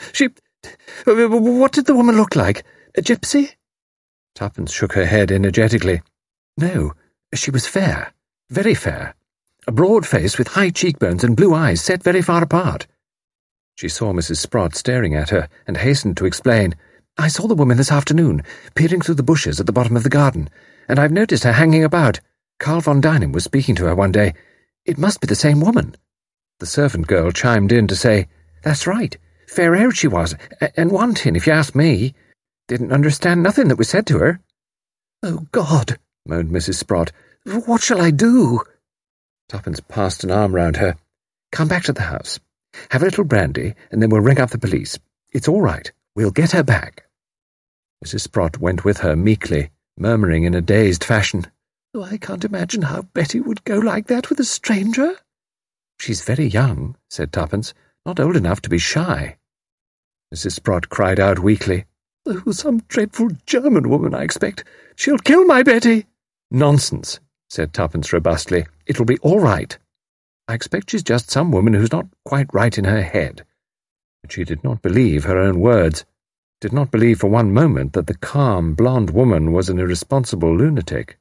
What did the woman look like? A gypsy?" Tuppence shook her head energetically. "No, she was fair, very fair. A broad face with high cheekbones and blue eyes set very far apart." She saw Mrs. Sprott staring at her and hastened to explain. "I saw the woman this afternoon, peering through the bushes at the bottom of the garden, and I've noticed her hanging about. Carl von Dinem was speaking to her one day. It must be the same woman." The servant girl chimed in to say, "That's right. Fair-haired she was, and wanton, if you ask me. Didn't understand nothing that was said to her." "Oh, God," moaned Mrs. Sprott. "What shall I do?" Tuppence passed an arm round her. "Come back to the house. Have a little brandy, and then we'll ring up the police. It's all right. We'll get her back." Mrs. Sprott went with her meekly, murmuring in a dazed fashion, "Oh, I can't imagine how Betty would go like that with a stranger." "She's very young," said Tuppence, "not old enough to be shy." Mrs. Sprott cried out weakly, "Oh, some dreadful German woman, I expect. She'll kill my Betty." "Nonsense," said Tuppence robustly. "It'll be all right. I expect she's just some woman who's not quite right in her head." But she did not believe her own words, did not believe for one moment that the calm, blonde woman was an irresponsible lunatic.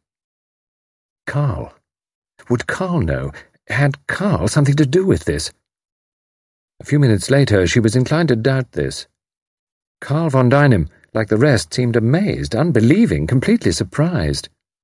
Carl. Would Carl know? Had Carl something to do with this? A few minutes later she was inclined to doubt this. Carl von Dinem, like the rest, seemed amazed, unbelieving, completely surprised.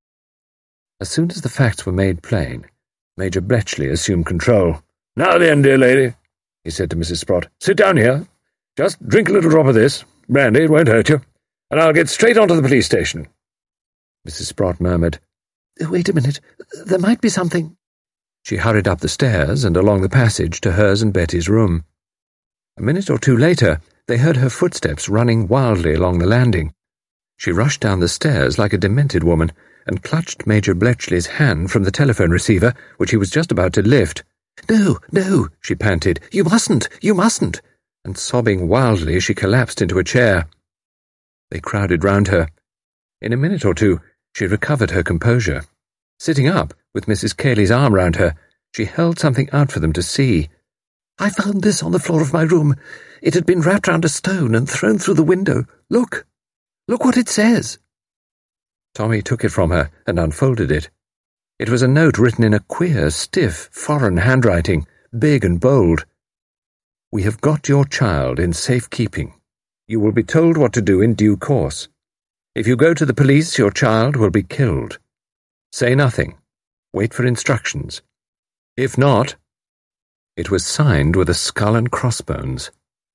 As soon as the facts were made plain, Major Bletchley assumed control. "Now then, dear lady," he said to Mrs. Sprott, "sit down here. Just drink a little drop of this. Brandy, it won't hurt you. And I'll get straight on to the police station." Mrs. Sprott murmured, "Wait a minute. There might be something." She hurried up the stairs and along the passage to hers and Betty's room. A minute or two later, they heard her footsteps running wildly along the landing. She rushed down the stairs like a demented woman and clutched Major Bletchley's hand from the telephone receiver, which he was just about to lift. "No, no," she panted. "You mustn't, you mustn't," and sobbing wildly she collapsed into a chair. They crowded round her. In a minute or two, she recovered her composure. Sitting up, with Mrs. Cayley's arm round her, she held something out for them to see. "I found this on the floor of my room. It had been wrapped round a stone and thrown through the window. Look! Look what it says!" Tommy took it from her and unfolded it. It was a note written in a queer, stiff, foreign handwriting, big and bold. "We have got your child in safe keeping. You will be told what to do in due course. If you go to the police, your child will be killed. Say nothing. Wait for instructions. If not... It was signed with a skull and crossbones.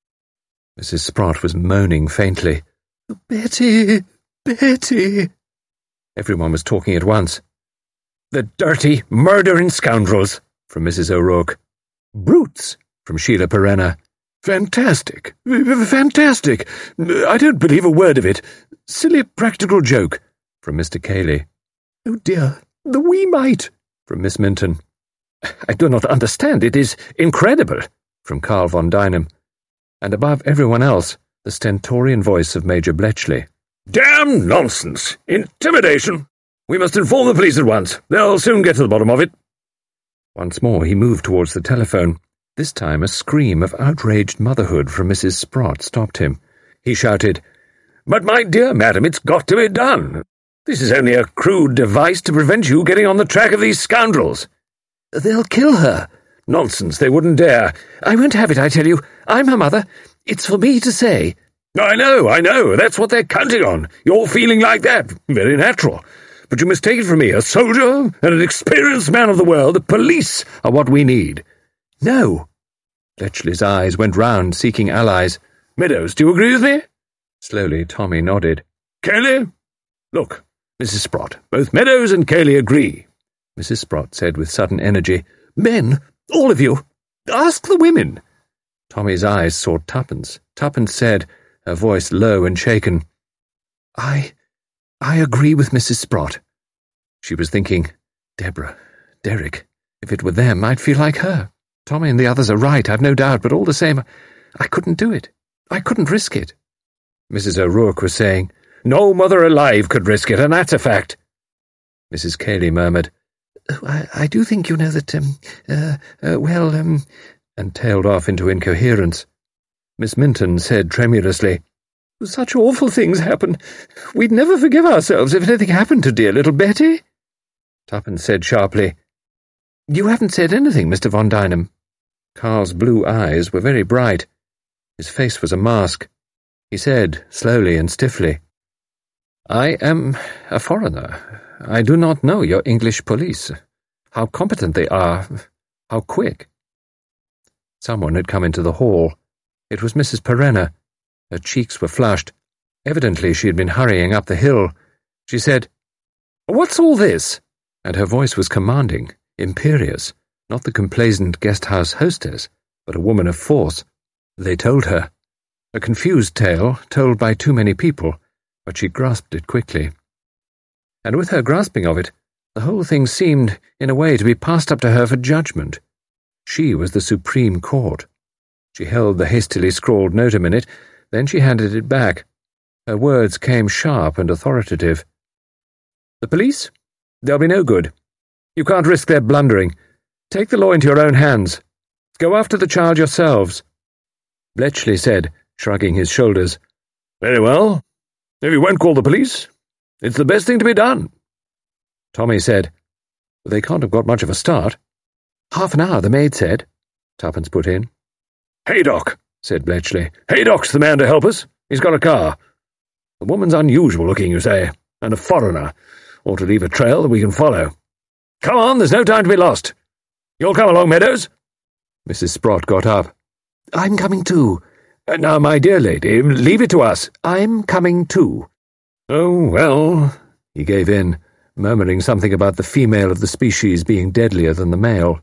Mrs. Sprott was moaning faintly. "Betty! Betty!" Everyone was talking at once. "The dirty, murdering scoundrels," from Mrs. O'Rourke. "Brutes," from Sheila Perenna. "Fantastic! Fantastic! I don't believe a word of it. Silly practical joke," from Mr. Cayley. "Oh dear, the wee mite," from Miss Minton. "I do not understand. It is incredible," from Carl von Dynam. And above everyone else, the stentorian voice of Major Bletchley. "Damn nonsense! Intimidation! We must inform the police at once. They'll soon get to the bottom of it." Once more he moved towards the telephone. This time a scream of outraged motherhood from Mrs. Sprott stopped him. He shouted, "But my dear madam, it's got to be done. This is only a crude device to prevent you getting on the track of these scoundrels." "They'll kill her." "Nonsense, they wouldn't dare." "I won't have it, I tell you. I'm her mother. It's for me to say." I know. That's what they're counting on. You're feeling like that. Very natural. But you must take it from me, a soldier and an experienced man of the world. The police are what we need." "No." Bletchley's eyes went round, seeking allies. "Meadows, do you agree with me?" Slowly, Tommy nodded. "Cayley? Look, Mrs. Sprott, both Meadows and Cayley agree," Mrs. Sprott said with sudden energy. "Men, all of you, ask the women." Tommy's eyes sought Tuppence. Tuppence said, her voice low and shaken, I agree with Mrs. Sprott." She was thinking, Deborah, Derek, if it were them, I'd feel like her. Tommy and the others are right, I've no doubt, but all the same, I couldn't do it. I couldn't risk it. Mrs. O'Rourke was saying, "No mother alive could risk it, and that's a fact." Mrs. Cayley murmured, I do think, you know, that, and tailed off into incoherence. Miss Minton said tremulously, "Such awful things happen. We'd never forgive ourselves if anything happened to dear little Betty." Tuppence said sharply, "You haven't said anything, Mr. von Dynam." Carl's blue eyes were very bright. His face was a mask. He said, slowly and stiffly, "I am a foreigner. I do not know your English police. How competent they are. How quick." Someone had come into the hall. It was Mrs. Perenna. Her cheeks were flushed. Evidently she had been hurrying up the hill. She said, "What's all this?" And her voice was commanding, imperious, not the complaisant guest-house hostess, but a woman of force. They told her. A confused tale, told by too many people, but she grasped it quickly. And with her grasping of it, the whole thing seemed, in a way, to be passed up to her for judgment. She was the Supreme Court. She held the hastily scrawled note a minute, then she handed it back. Her words came sharp and authoritative. "The police? They'll be no good. You can't risk their blundering. Take the law into your own hands. Go after the child yourselves." Bletchley said, shrugging his shoulders, "Very well. If you won't call the police, it's the best thing to be done." Tommy said, "They can't have got much of a start." "Half an hour, the maid said," Tuppence put in. "Haydock," said Bletchley. "Haydock's the man to help us. He's got a car. The woman's unusual looking, you say, and a foreigner. Ought to leave a trail that we can follow. Come on, there's no time to be lost. You'll come along, Meadows." Mrs. Sprott got up. "I'm coming too." "Now, my dear lady, leave it to us." "I'm coming too." "Oh, well," he gave in, murmuring something about the female of the species being deadlier than the male.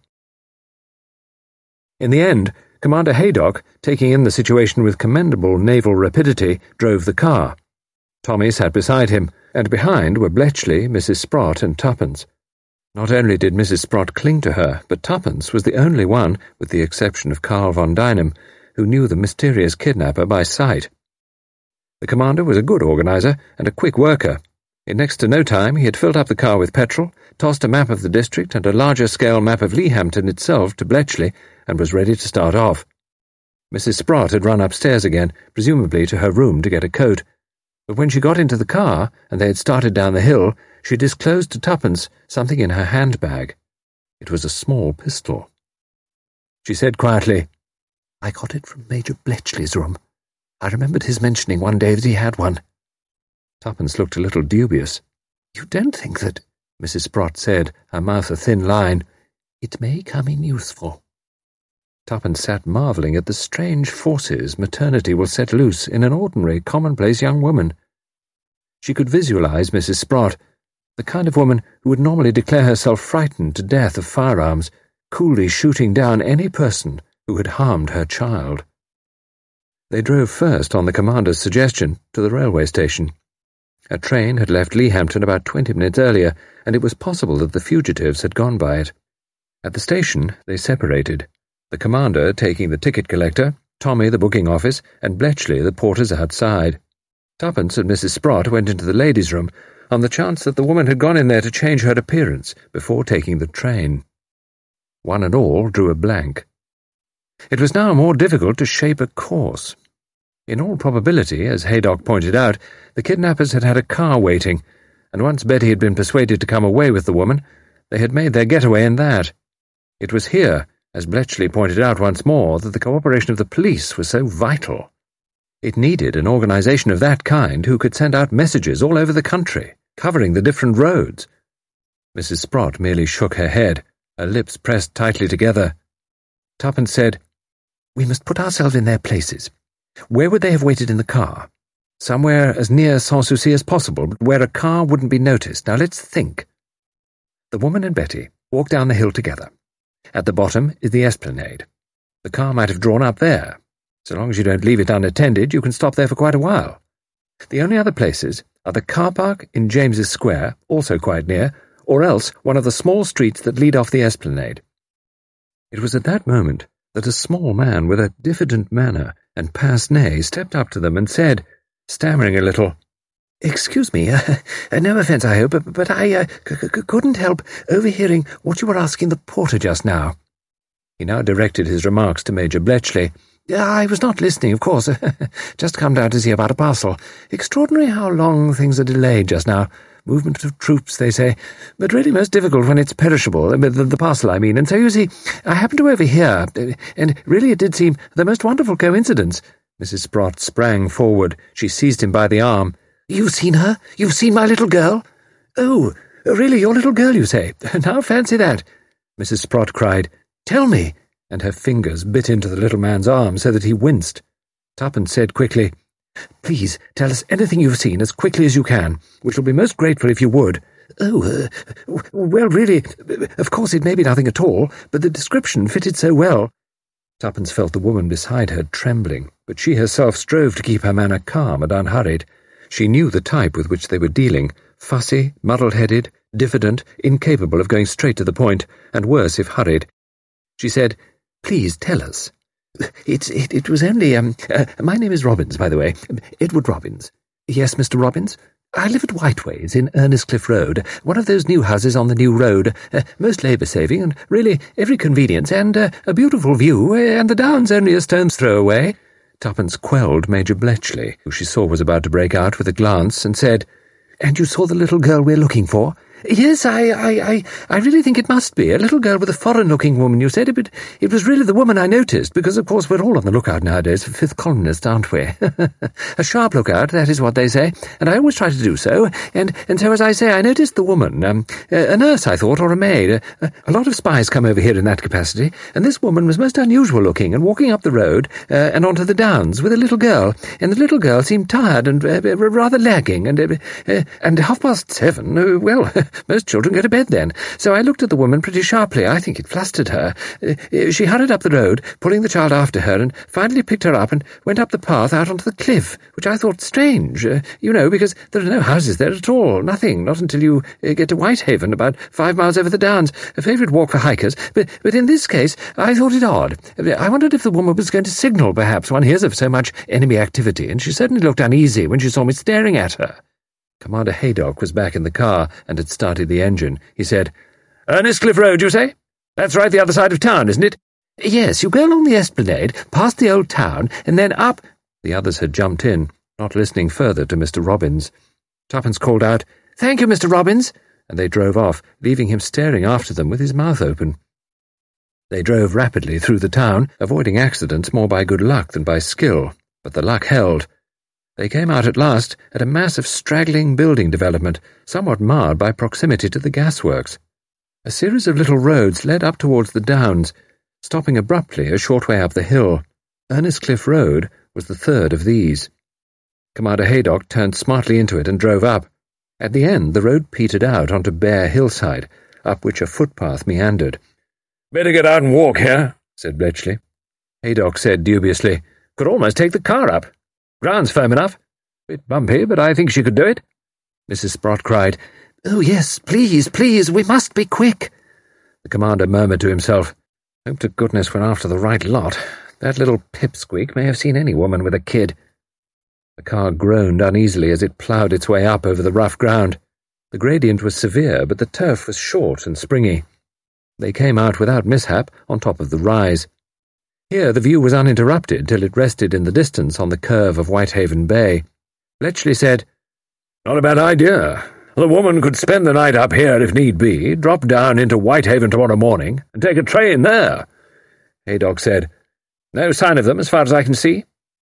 In the end, Commander Haydock, taking in the situation with commendable naval rapidity, drove the car. Tommy sat beside him, and behind were Bletchley, Mrs. Sprott, and Tuppence. Not only did Mrs. Sprott cling to her, but Tuppence was the only one, with the exception of Carl von Dynam, who knew the mysterious kidnapper by sight. The commander was a good organizer and a quick worker. In next to no time he had filled up the car with petrol, tossed a map of the district and a larger-scale map of Leahampton itself to Bletchley, and was ready to start off. Mrs. Sprott had run upstairs again, presumably to her room to get a coat, but when she got into the car and they had started down the hill, she disclosed to Tuppence something in her handbag. It was a small pistol. She said quietly, "I got it from Major Bletchley's room. I remembered his mentioning one day that he had one." Tuppence looked a little dubious. "You don't think that—" Mrs. Sprott said, her mouth a thin line. "It may come in useful." Tuppence sat marvelling at the strange forces maternity will set loose in an ordinary, commonplace young woman. She could visualize Mrs. Sprott, the kind of woman who would normally declare herself frightened to death of firearms, coolly shooting down any person who had harmed her child. They drove first, on the commander's suggestion, to the railway station. A train had left Leahampton about 20 minutes earlier, and it was possible that the fugitives had gone by it. At the station they separated, the commander taking the ticket collector, Tommy the booking office, and Bletchley the porters outside. Tuppence and Mrs. Sprott went into the ladies' room on the chance that the woman had gone in there to change her appearance before taking the train. One and all drew a blank. It was now more difficult to shape a course. In all probability, as Haydock pointed out, the kidnappers had had a car waiting, and once Betty had been persuaded to come away with the woman, they had made their getaway in that. It was here, as Bletchley pointed out once more, that the cooperation of the police was so vital. It needed an organisation of that kind who could send out messages all over the country, covering the different roads. Mrs. Sprott merely shook her head, her lips pressed tightly together. Tuppence said, "We must put ourselves in their places. Where would they have waited in the car? Somewhere as near Sans-Souci as possible, but where a car wouldn't be noticed. Now let's think." The woman and Betty walked down the hill together. At the bottom is the esplanade. The car might have drawn up there. So long as you don't leave it unattended, you can stop there for quite a while. The only other places are the car park in James's Square, also quite near, or else one of the small streets that lead off the esplanade. It was at that moment that a small man with a diffident manner and pince-nez stepped up to them and said, stammering a little, "Excuse me, no offence, I hope, but I couldn't help overhearing what you were asking the porter just now." He now directed his remarks to Major Bletchley. "I was not listening, of course. Just come down to see about a parcel. Extraordinary how long things are delayed just now. Movement of troops, they say, but really most difficult when it's perishable, the parcel, I mean. And so, you see, I happened to overhear, and really it did seem the most wonderful coincidence." Mrs. Sprott sprang forward. She seized him by the arm. "You've seen her? You've seen my little girl? Oh, really, your little girl, you say? Now fancy that!" Mrs. Sprott cried. "Tell me!" and her fingers bit into the little man's arm so that he winced. Tuppence said quickly, "Please tell us anything you've seen as quickly as you can. We shall be most grateful if you would." "Oh, well, really, of course it may be nothing at all, but the description fitted so well." Tuppence felt the woman beside her trembling, but she herself strove to keep her manner calm and unhurried. She knew the type with which they were dealing, fussy, muddle-headed, diffident, incapable of going straight to the point, and worse if hurried. She said, "Please tell us." It was only, my name is Robbins, by the way, Edward Robbins." "Yes, Mr. Robbins?" "I live at Whiteways, in Ernestcliff Road, one of those new houses on the new road, most labour-saving, and really every convenience, and a beautiful view, and the Downs only a stone's throw away." Tuppence quelled Major Bletchley, who she saw was about to break out with a glance, and said, "And you saw the little girl we're looking for?" "Yes, I really think it must be. A little girl with a foreign-looking woman, you said, but it was really the woman I noticed, because, of course, we're all on the lookout nowadays for fifth columnists, aren't we? A sharp lookout, that is what they say, and I always try to do so, and so, as I say, I noticed the woman, a nurse, I thought, or a maid. A lot of spies come over here in that capacity, and this woman was most unusual-looking, and walking up the road, and onto the Downs, with a little girl, and the little girl seemed tired and rather lagging, and 7:30, well... Most children go to bed then, so I looked at the woman pretty sharply. I think it flustered her. She hurried up the road, pulling the child after her, and finally picked her up and went up the path out onto the cliff, which I thought strange, because there are no houses there at all, nothing, not until you get to Whitehaven, about 5 miles over the Downs, a favourite walk for hikers, but in this case I thought it odd. I wondered if the woman was going to signal, perhaps. One hears of so much enemy activity, and she certainly looked uneasy when she saw me staring at her." Commander Haydock was back in the car and had started the engine. He said, "Ernestcliff Road, you say? That's right the other side of town, isn't it?" "Yes, you go along the esplanade, past the old town, and then up—" The others had jumped in, not listening further to Mr. Robbins. Tuppence called out, "Thank you, Mr. Robbins," and they drove off, leaving him staring after them with his mouth open. They drove rapidly through the town, avoiding accidents more by good luck than by skill, but the luck held. They came out at last at a mass of straggling building development, somewhat marred by proximity to the gasworks. A series of little roads led up towards the downs, stopping abruptly a short way up the hill. Ernestcliffe Road was the third of these. Commander Haydock turned smartly into it and drove up. At the end, the road petered out onto bare hillside, up which a footpath meandered. "Better get out and walk here," said Bletchley. Haydock said dubiously, "Could almost take the car up. Ground's firm enough. Bit bumpy, but I think she could do it." Mrs. Sprott cried, "Oh, yes, please, please, we must be quick." The commander murmured to himself, "Hope to goodness we're after the right lot. That little pipsqueak may have seen any woman with a kid." The car groaned uneasily as it ploughed its way up over the rough ground. The gradient was severe, but the turf was short and springy. They came out without mishap on top of the rise. Here the view was uninterrupted till it rested in the distance on the curve of Whitehaven Bay. Bletchley said, "Not a bad idea. The woman could spend the night up here if need be, drop down into Whitehaven tomorrow morning, and take a train there." Haydock said, "No sign of them as far as I can see."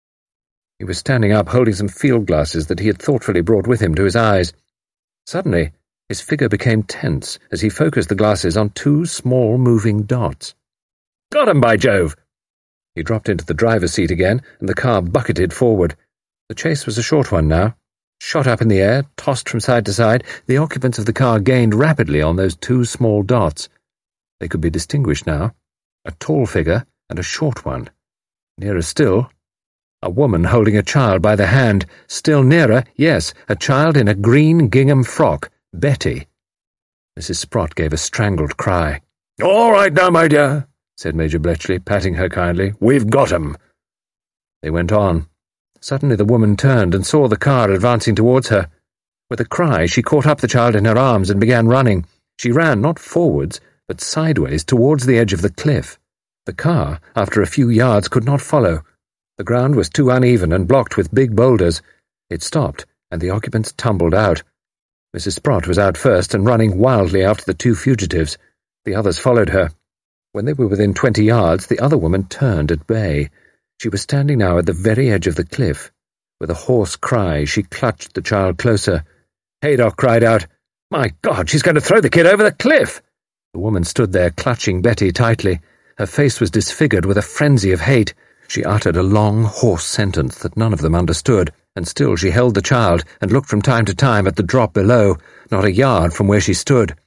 He was standing up holding some field glasses that he had thoughtfully brought with him to his eyes. Suddenly, his figure became tense as he focused the glasses on two small moving dots. "Got 'em, by Jove!" He dropped into the driver's seat again, and the car bucketed forward. The chase was a short one now. Shot up in the air, tossed from side to side, the occupants of the car gained rapidly on those two small dots. They could be distinguished now. A tall figure and a short one. Nearer still, a woman holding a child by the hand. Still nearer, yes, a child in a green gingham frock, Betty. Mrs. Sprott gave a strangled cry. "All right now, my dear," said Major Bletchley, patting her kindly. "We've got 'em." They went on. Suddenly the woman turned and saw the car advancing towards her. With a cry, she caught up the child in her arms and began running. She ran not forwards, but sideways towards the edge of the cliff. The car, after a few yards, could not follow. The ground was too uneven and blocked with big boulders. It stopped, and the occupants tumbled out. Mrs. Sprott was out first and running wildly after the two fugitives. The others followed her. When they were within 20 yards, the other woman turned at bay. She was standing now at the very edge of the cliff. With a hoarse cry, she clutched the child closer. Haydock cried out, "My God, she's going to throw the kid over the cliff!" The woman stood there, clutching Betty tightly. Her face was disfigured with a frenzy of hate. She uttered a long, hoarse sentence that none of them understood, and still she held the child and looked from time to time at the drop below, not a yard from where she stood.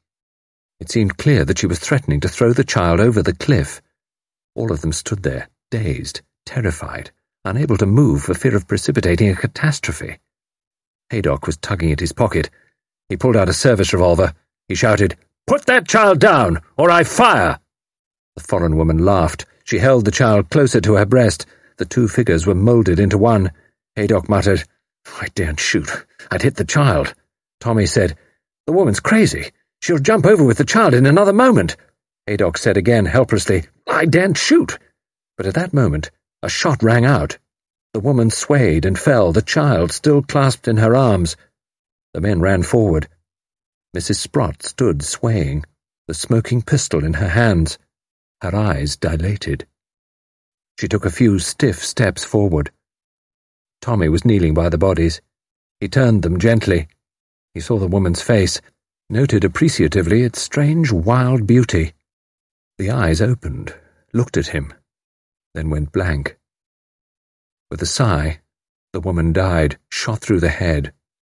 It seemed clear that she was threatening to throw the child over the cliff. All of them stood there, dazed, terrified, unable to move for fear of precipitating a catastrophe. Haydock was tugging at his pocket. He pulled out a service revolver. He shouted, "Put that child down, or I fire!" The foreign woman laughed. She held the child closer to her breast. The two figures were moulded into one. Haydock muttered, "I daren't shoot. I'd hit the child." Tommy said, "The woman's crazy. She'll jump over with the child in another moment." Haydock said again, helplessly, "I daren't shoot." But at that moment, a shot rang out. The woman swayed and fell, the child still clasped in her arms. The men ran forward. Mrs. Sprott stood swaying, the smoking pistol in her hands. Her eyes dilated. She took a few stiff steps forward. Tommy was kneeling by the bodies. He turned them gently. He saw the woman's face, noted appreciatively its strange, wild beauty. The eyes opened, looked at him, then went blank. With a sigh, the woman died, shot through the head.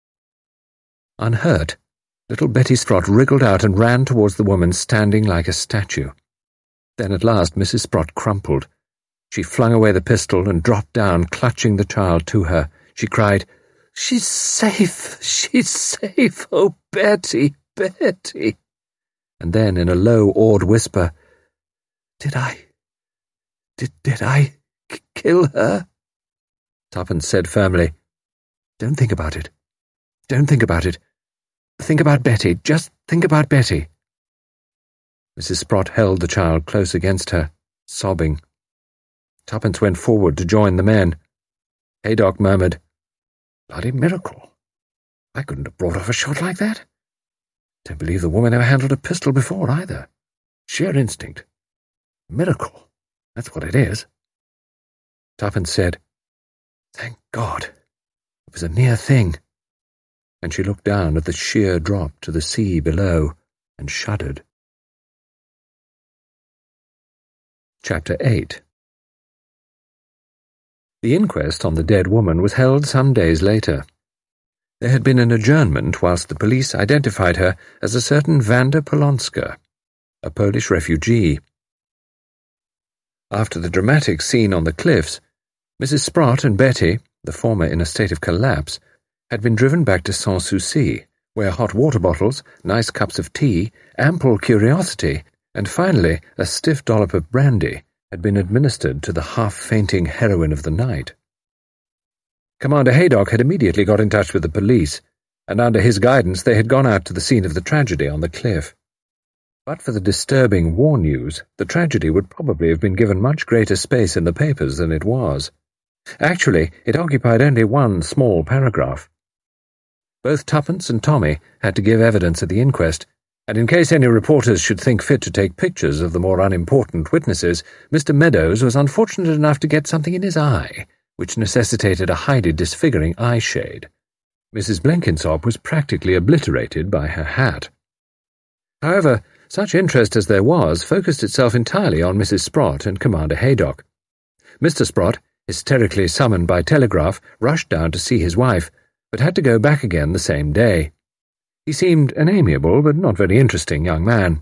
Unhurt, little Betty Sprott wriggled out and ran towards the woman standing like a statue. Then at last Mrs. Sprott crumpled. She flung away the pistol and dropped down, clutching the child to her. She cried, "She's safe! She's safe! Oh, Betty, Betty!" And then, in a low, awed whisper, Did I kill her?" Tuppence said firmly, "Don't think about it. Don't think about it. Think about Betty. Just think about Betty." Mrs. Sprott held the child close against her, sobbing. Tuppence went forward to join the men. Haydock murmured, "Bloody miracle. I couldn't have brought off a shot like that. Don't believe the woman ever handled a pistol before, either. Sheer instinct. Miracle. That's what it is." Tuppence said, "Thank God. was a near thing. And she looked down at the sheer drop to the sea below and shuddered. Chapter 8. The inquest on the dead woman was held some days later. There had been an adjournment whilst the police identified her as a certain Wanda Polonska, a Polish refugee. After the dramatic scene on the cliffs, Mrs. Sprott and Betty, the former in a state of collapse, had been driven back to Sans Souci, where hot water bottles, nice cups of tea, ample curiosity, and finally a stiff dollop of brandy had been administered to the half-fainting heroine of the night. Commander Haydock had immediately got in touch with the police, and under his guidance they had gone out to the scene of the tragedy on the cliff. But for the disturbing war news, the tragedy would probably have been given much greater space in the papers than it was. Actually, it occupied only one small paragraph. Both Tuppence and Tommy had to give evidence at the inquest, and in case any reporters should think fit to take pictures of the more unimportant witnesses, Mr. Meadows was unfortunate enough to get something in his eye, which necessitated a highly disfiguring eye shade. Mrs. Blenkinsop was practically obliterated by her hat. However, such interest as there was focused itself entirely on Mrs. Sprott and Commander Haydock. Mr. Sprott, hysterically summoned by telegraph, rushed down to see his wife, but had to go back again the same day. He seemed an amiable but not very interesting young man.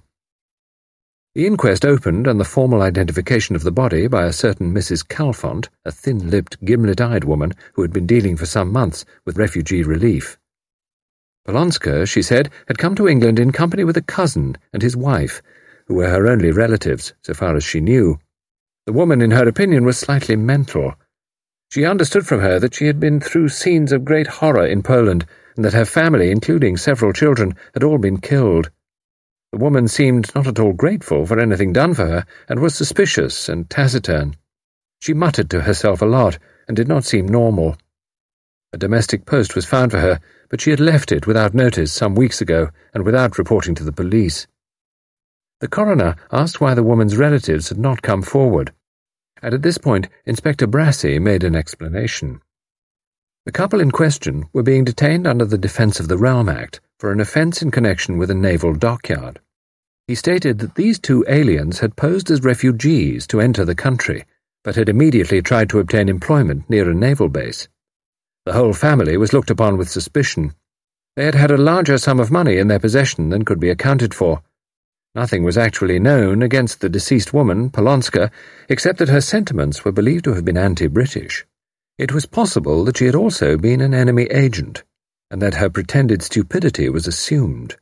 The inquest opened on the formal identification of the body by a certain Mrs. Calfont, a thin-lipped, gimlet-eyed woman who had been dealing for some months with refugee relief. Polonska, she said, had come to England in company with a cousin and his wife, who were her only relatives, so far as she knew. The woman, in her opinion, was slightly mental. She understood from her that she had been through scenes of great horror in Poland, and that her family, including several children, had all been killed. The woman seemed not at all grateful for anything done for her, and was suspicious and taciturn. She muttered to herself a lot, and did not seem normal. A domestic post was found for her, but she had left it without notice some weeks ago, and without reporting to the police. The coroner asked why the woman's relatives had not come forward, and at this point Inspector Brassey made an explanation. The couple in question were being detained under the Defence of the Realm Act for an offence in connection with a naval dockyard. He stated that these two aliens had posed as refugees to enter the country, but had immediately tried to obtain employment near a naval base. The whole family was looked upon with suspicion. They had had a larger sum of money in their possession than could be accounted for. Nothing was actually known against the deceased woman, Polonska, except that her sentiments were believed to have been anti-British. It was possible that she had also been an enemy agent, and that her pretended stupidity was assumed.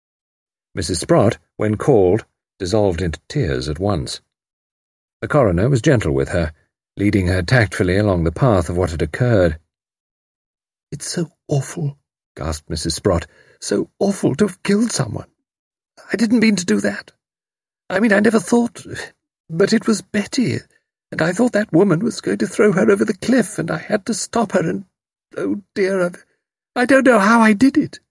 Mrs. Sprott, when called, dissolved into tears at once. The coroner was gentle with her, leading her tactfully along the path of what had occurred. "It's so awful," gasped Mrs. Sprott, "so awful to have killed someone. I didn't mean to do that. I never thought, but it was Betty, and I thought that woman was going to throw her over the cliff, and I had to stop her, and, oh dear, I don't know how I did it."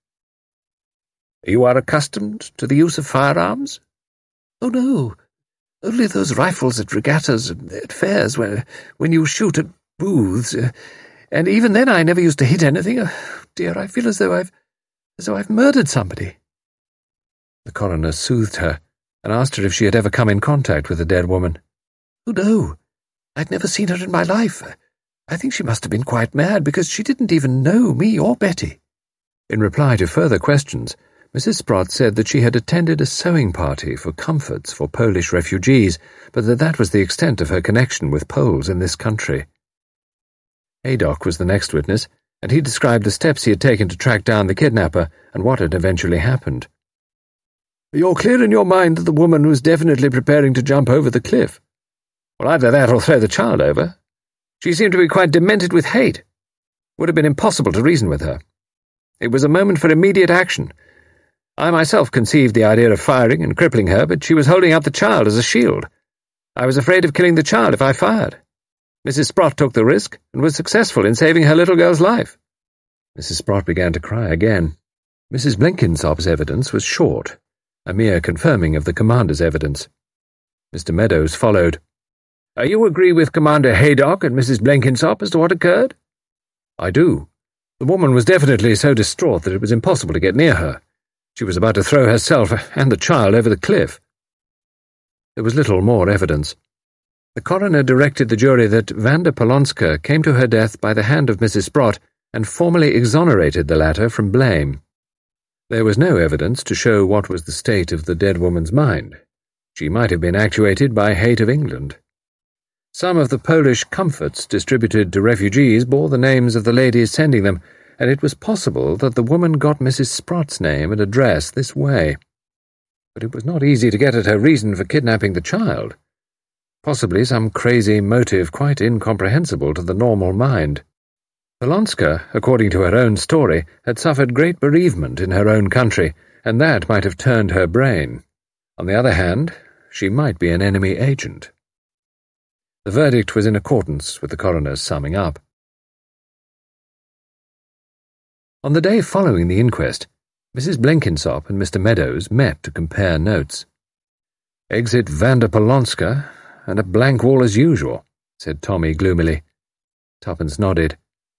"You are accustomed to the use of firearms?" "Oh, no. Only those rifles at regattas and at fairs when you shoot at booths. And even then I never used to hit anything. Oh, dear, I feel as though I've murdered somebody." The coroner soothed her and asked her if she had ever come in contact with the dead woman. "Oh, no. I'd never seen her in my life. I think she must have been quite mad, because she didn't even know me or Betty." In reply to further questions, Mrs. Sprott said that she had attended a sewing party for comforts for Polish refugees, but that was the extent of her connection with Poles in this country. Haydock was the next witness, and he described the steps he had taken to track down the kidnapper and what had eventually happened. "You're clear in your mind that the woman was definitely preparing to jump over the cliff?" "Well, either that or throw the child over. She seemed to be quite demented with hate. Would have been impossible to reason with her. It was a moment for immediate action. I myself conceived the idea of firing and crippling her, but she was holding up the child as a shield. I was afraid of killing the child if I fired. Mrs. Sprott took the risk and was successful in saving her little girl's life." Mrs. Sprott began to cry again. Mrs. Blenkinsop's evidence was short, a mere confirming of the commander's evidence. Mr. Meadows followed. "You agree with Commander Haydock and Mrs. Blenkinsop as to what occurred?" "I do. The woman was definitely so distraught that it was impossible to get near her. She was about to throw herself and the child over the cliff. There was little more evidence. The coroner directed the jury that Vanda Polonska came to her death by the hand of Mrs. Sprott and formally exonerated the latter from blame. There was no evidence to show what was the state of the dead woman's mind. She might have been actuated by hate of England. Some of the Polish comforts distributed to refugees bore the names of the ladies sending them, and it was possible that the woman got Mrs. Sprott's name and address this way. But it was not easy to get at her reason for kidnapping the child. Possibly some crazy motive quite incomprehensible to the normal mind. Polonska, according to her own story, had suffered great bereavement in her own country, and that might have turned her brain. On the other hand, she might be an enemy agent. The verdict was in accordance with the coroner's summing up. On the day following the inquest, Mrs. Blenkinsop and Mr. Meadows met to compare notes. "Exit Vanda Polonska, and a blank wall as usual," said Tommy gloomily. Tuppence nodded.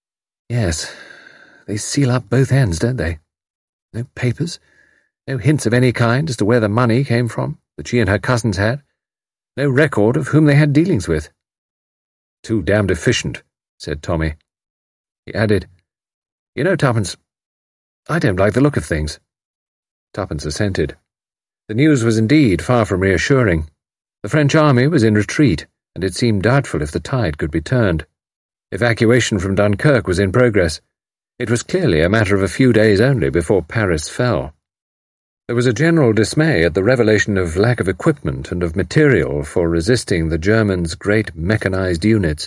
"Yes, they seal up both ends, don't they? No papers, no hints of any kind as to where the money came from that she and her cousins had, no record of whom they had dealings with." "Too damned efficient," said Tommy. He added, "You know, Tuppence, I don't like the look of things." Tuppence assented. The news was indeed far from reassuring. The French army was in retreat, and it seemed doubtful if the tide could be turned. Evacuation from Dunkirk was in progress. It was clearly a matter of a few days only before Paris fell. There was a general dismay at the revelation of lack of equipment and of material for resisting the Germans' great mechanized units.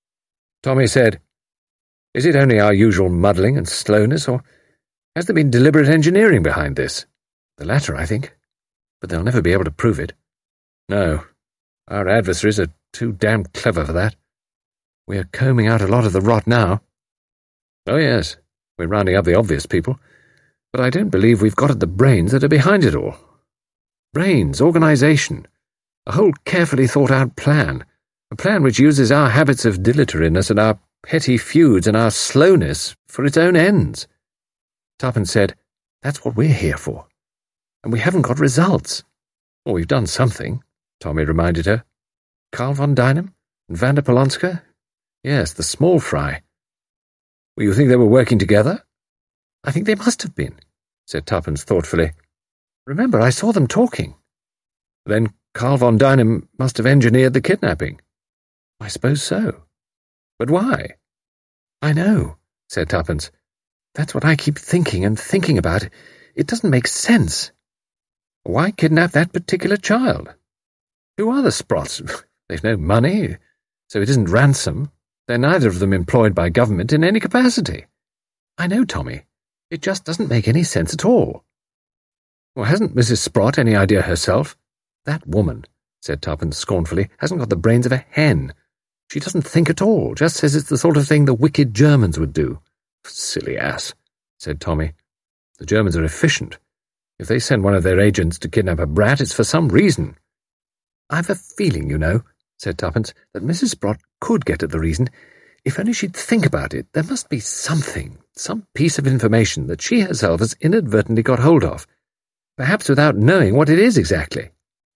Tommy said, "Is it only our usual muddling and slowness, or has there been deliberate engineering behind this?" "The latter, I think. But they'll never be able to prove it." "No. Our adversaries are too damned clever for that. We are combing out a lot of the rot now." "Oh, yes. We're rounding up the obvious people. But I don't believe we've got at the brains that are behind it all. Brains, organization, a whole carefully thought-out plan, a plan which uses our habits of dilatoriness and our petty feuds and our slowness for its own ends." Tuppence said, "That's what we're here for. And we haven't got results." "Well, we've done something," Tommy reminded her. "Karl von Dynam and Vanda Polonska? Yes, the small fry." "Well, you think they were working together?" "I think they must have been," said Tuppence thoughtfully. "Remember, I saw them talking." "Then Karl von Dynam must have engineered the kidnapping." "I suppose so." "But why?" "I know," said Tuppence. "That's what I keep thinking and thinking about. It doesn't make sense. Why kidnap that particular child? Who are the Sprotts? They've no money, so it isn't ransom. They're neither of them employed by government in any capacity." "I know, Tommy. It just doesn't make any sense at all." "Well, hasn't Mrs. Sprott any idea herself?" "That woman," said Tuppence scornfully, "hasn't got the brains of a hen. She doesn't think at all, just says it's the sort of thing the wicked Germans would do." "Silly ass," said Tommy. "The Germans are efficient. If they send one of their agents to kidnap a brat, it's for some reason." "I've a feeling, you know," said Tuppence, "that Mrs. Sprott could get at the reason. If only she'd think about it, there must be something, some piece of information that she herself has inadvertently got hold of, perhaps without knowing what it is exactly."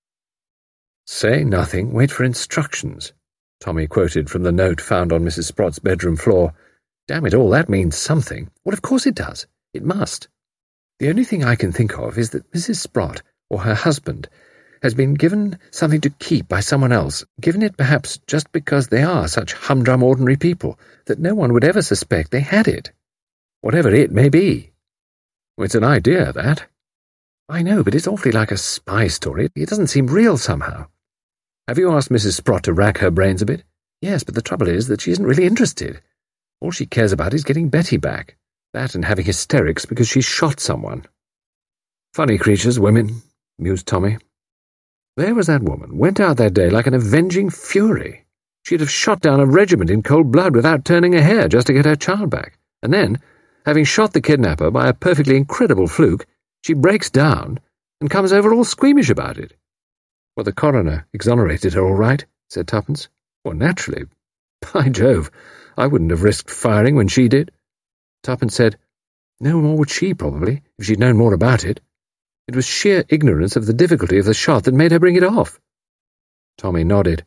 "Say nothing, wait for instructions," Tommy quoted from the note found on Mrs. Sprott's bedroom floor. Damn it all, that means something. Well, of course it does. It must. The only thing I can think of is that Mrs. Sprott, or her husband, has been given something to keep by someone else, given it perhaps just because they are such humdrum ordinary people, that no one would ever suspect they had it. Whatever it may be. Well, it's an idea, that. I know, but it's awfully like a spy story. It doesn't seem real somehow. Have you asked Mrs. Sprott to rack her brains a bit? Yes, but the trouble is that she isn't really interested. All she cares about is getting Betty back. That and having hysterics because she's shot someone. Funny creatures, women, mused Tommy. There was that woman, went out that day like an avenging fury. She'd have shot down a regiment in cold blood without turning a hair just to get her child back. And then, having shot the kidnapper by a perfectly incredible fluke, she breaks down and comes over all squeamish about it. Well, the coroner exonerated her all right, said Tuppence. Well, naturally. By Jove, I wouldn't have risked firing when she did. Tuppence said, "No more would she, probably, if she'd known more about it. It was sheer ignorance of the difficulty of the shot that made her bring it off." Tommy nodded.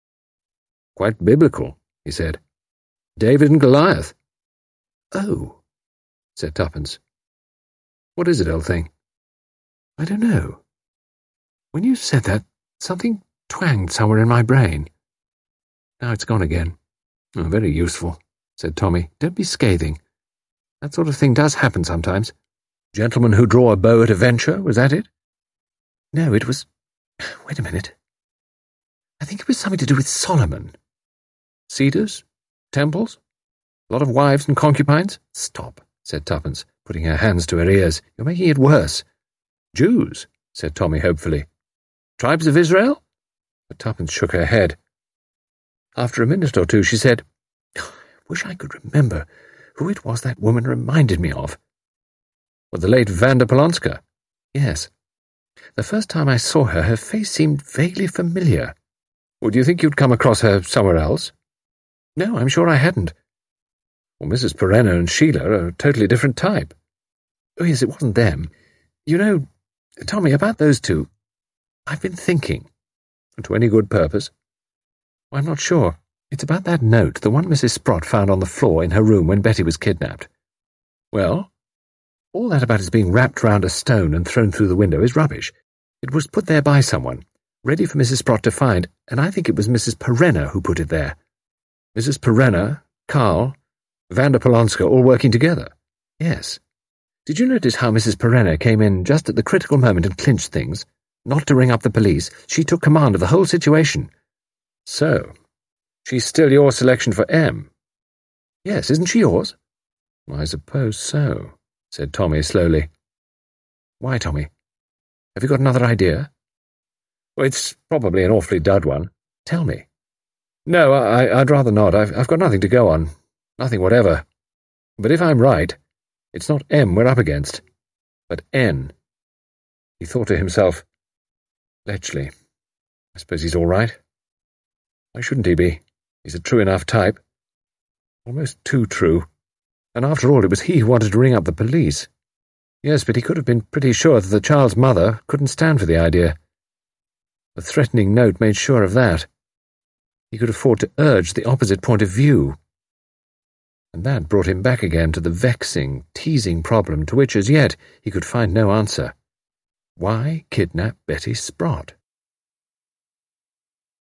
"Quite biblical," he said. "David and Goliath." "Oh," said Tuppence. "What is it, old thing?" "I don't know. When you said that, something twanged somewhere in my brain. Now it's gone again." "Oh, very useful," said Tommy. "Don't be scathing. That sort of thing does happen sometimes. Gentlemen who draw a bow at a venture, was that it?" "No, it was... Wait a minute. I think it was something to do with Solomon." "Cedars? Temples? A lot of wives and concubines?" "Stop," said Tuppence, putting her hands to her ears. "You're making it worse." "Jews?" said Tommy hopefully. "Tribes of Israel?" But Tuppence shook her head. After a minute or two she said, "Wish I could remember who it was that woman reminded me of." "What, the late Vanda Polonska?" "Yes. The first time I saw her, her face seemed vaguely familiar." "Would you think you'd come across her somewhere else?" "No, I'm sure I hadn't." "Well, Mrs. Perenna and Sheila are a totally different type." "Oh, yes, it wasn't them. You know, Tommy, about those two, I've been thinking." "To any good purpose?" "Well, I'm not sure. It's about that note, the one Mrs. Sprott found on the floor in her room when Betty was kidnapped." "Well?" "All that about its being wrapped round a stone and thrown through the window is rubbish. It was put there by someone, ready for Mrs. Sprott to find, and I think it was Mrs. Perenna who put it there." "Mrs. Perenna, Carl, Vanda Polonska all working together?" "Yes. Did you notice how Mrs. Perenna came in just at the critical moment and clinched things? Not to ring up the police. She took command of the whole situation." "So, she's still your selection for M?" "Yes, isn't she yours?" "I suppose so," said Tommy slowly. "Why, Tommy? Have you got another idea?" "Well, it's probably an awfully dud one." "Tell me." "No, I'd rather not. I've got nothing to go on. Nothing whatever. But if I'm right, it's not M we're up against, but N." He thought to himself, "Bletchley. I suppose he's all right. Why shouldn't he be? He's a true enough type. Almost too true. And after all, it was he who wanted to ring up the police. Yes, but he could have been pretty sure that the child's mother couldn't stand for the idea. The threatening note made sure of that. He could afford to urge the opposite point of view. And that brought him back again to the vexing, teasing problem to which, as yet, he could find no answer. Why kidnap Betty Sprott?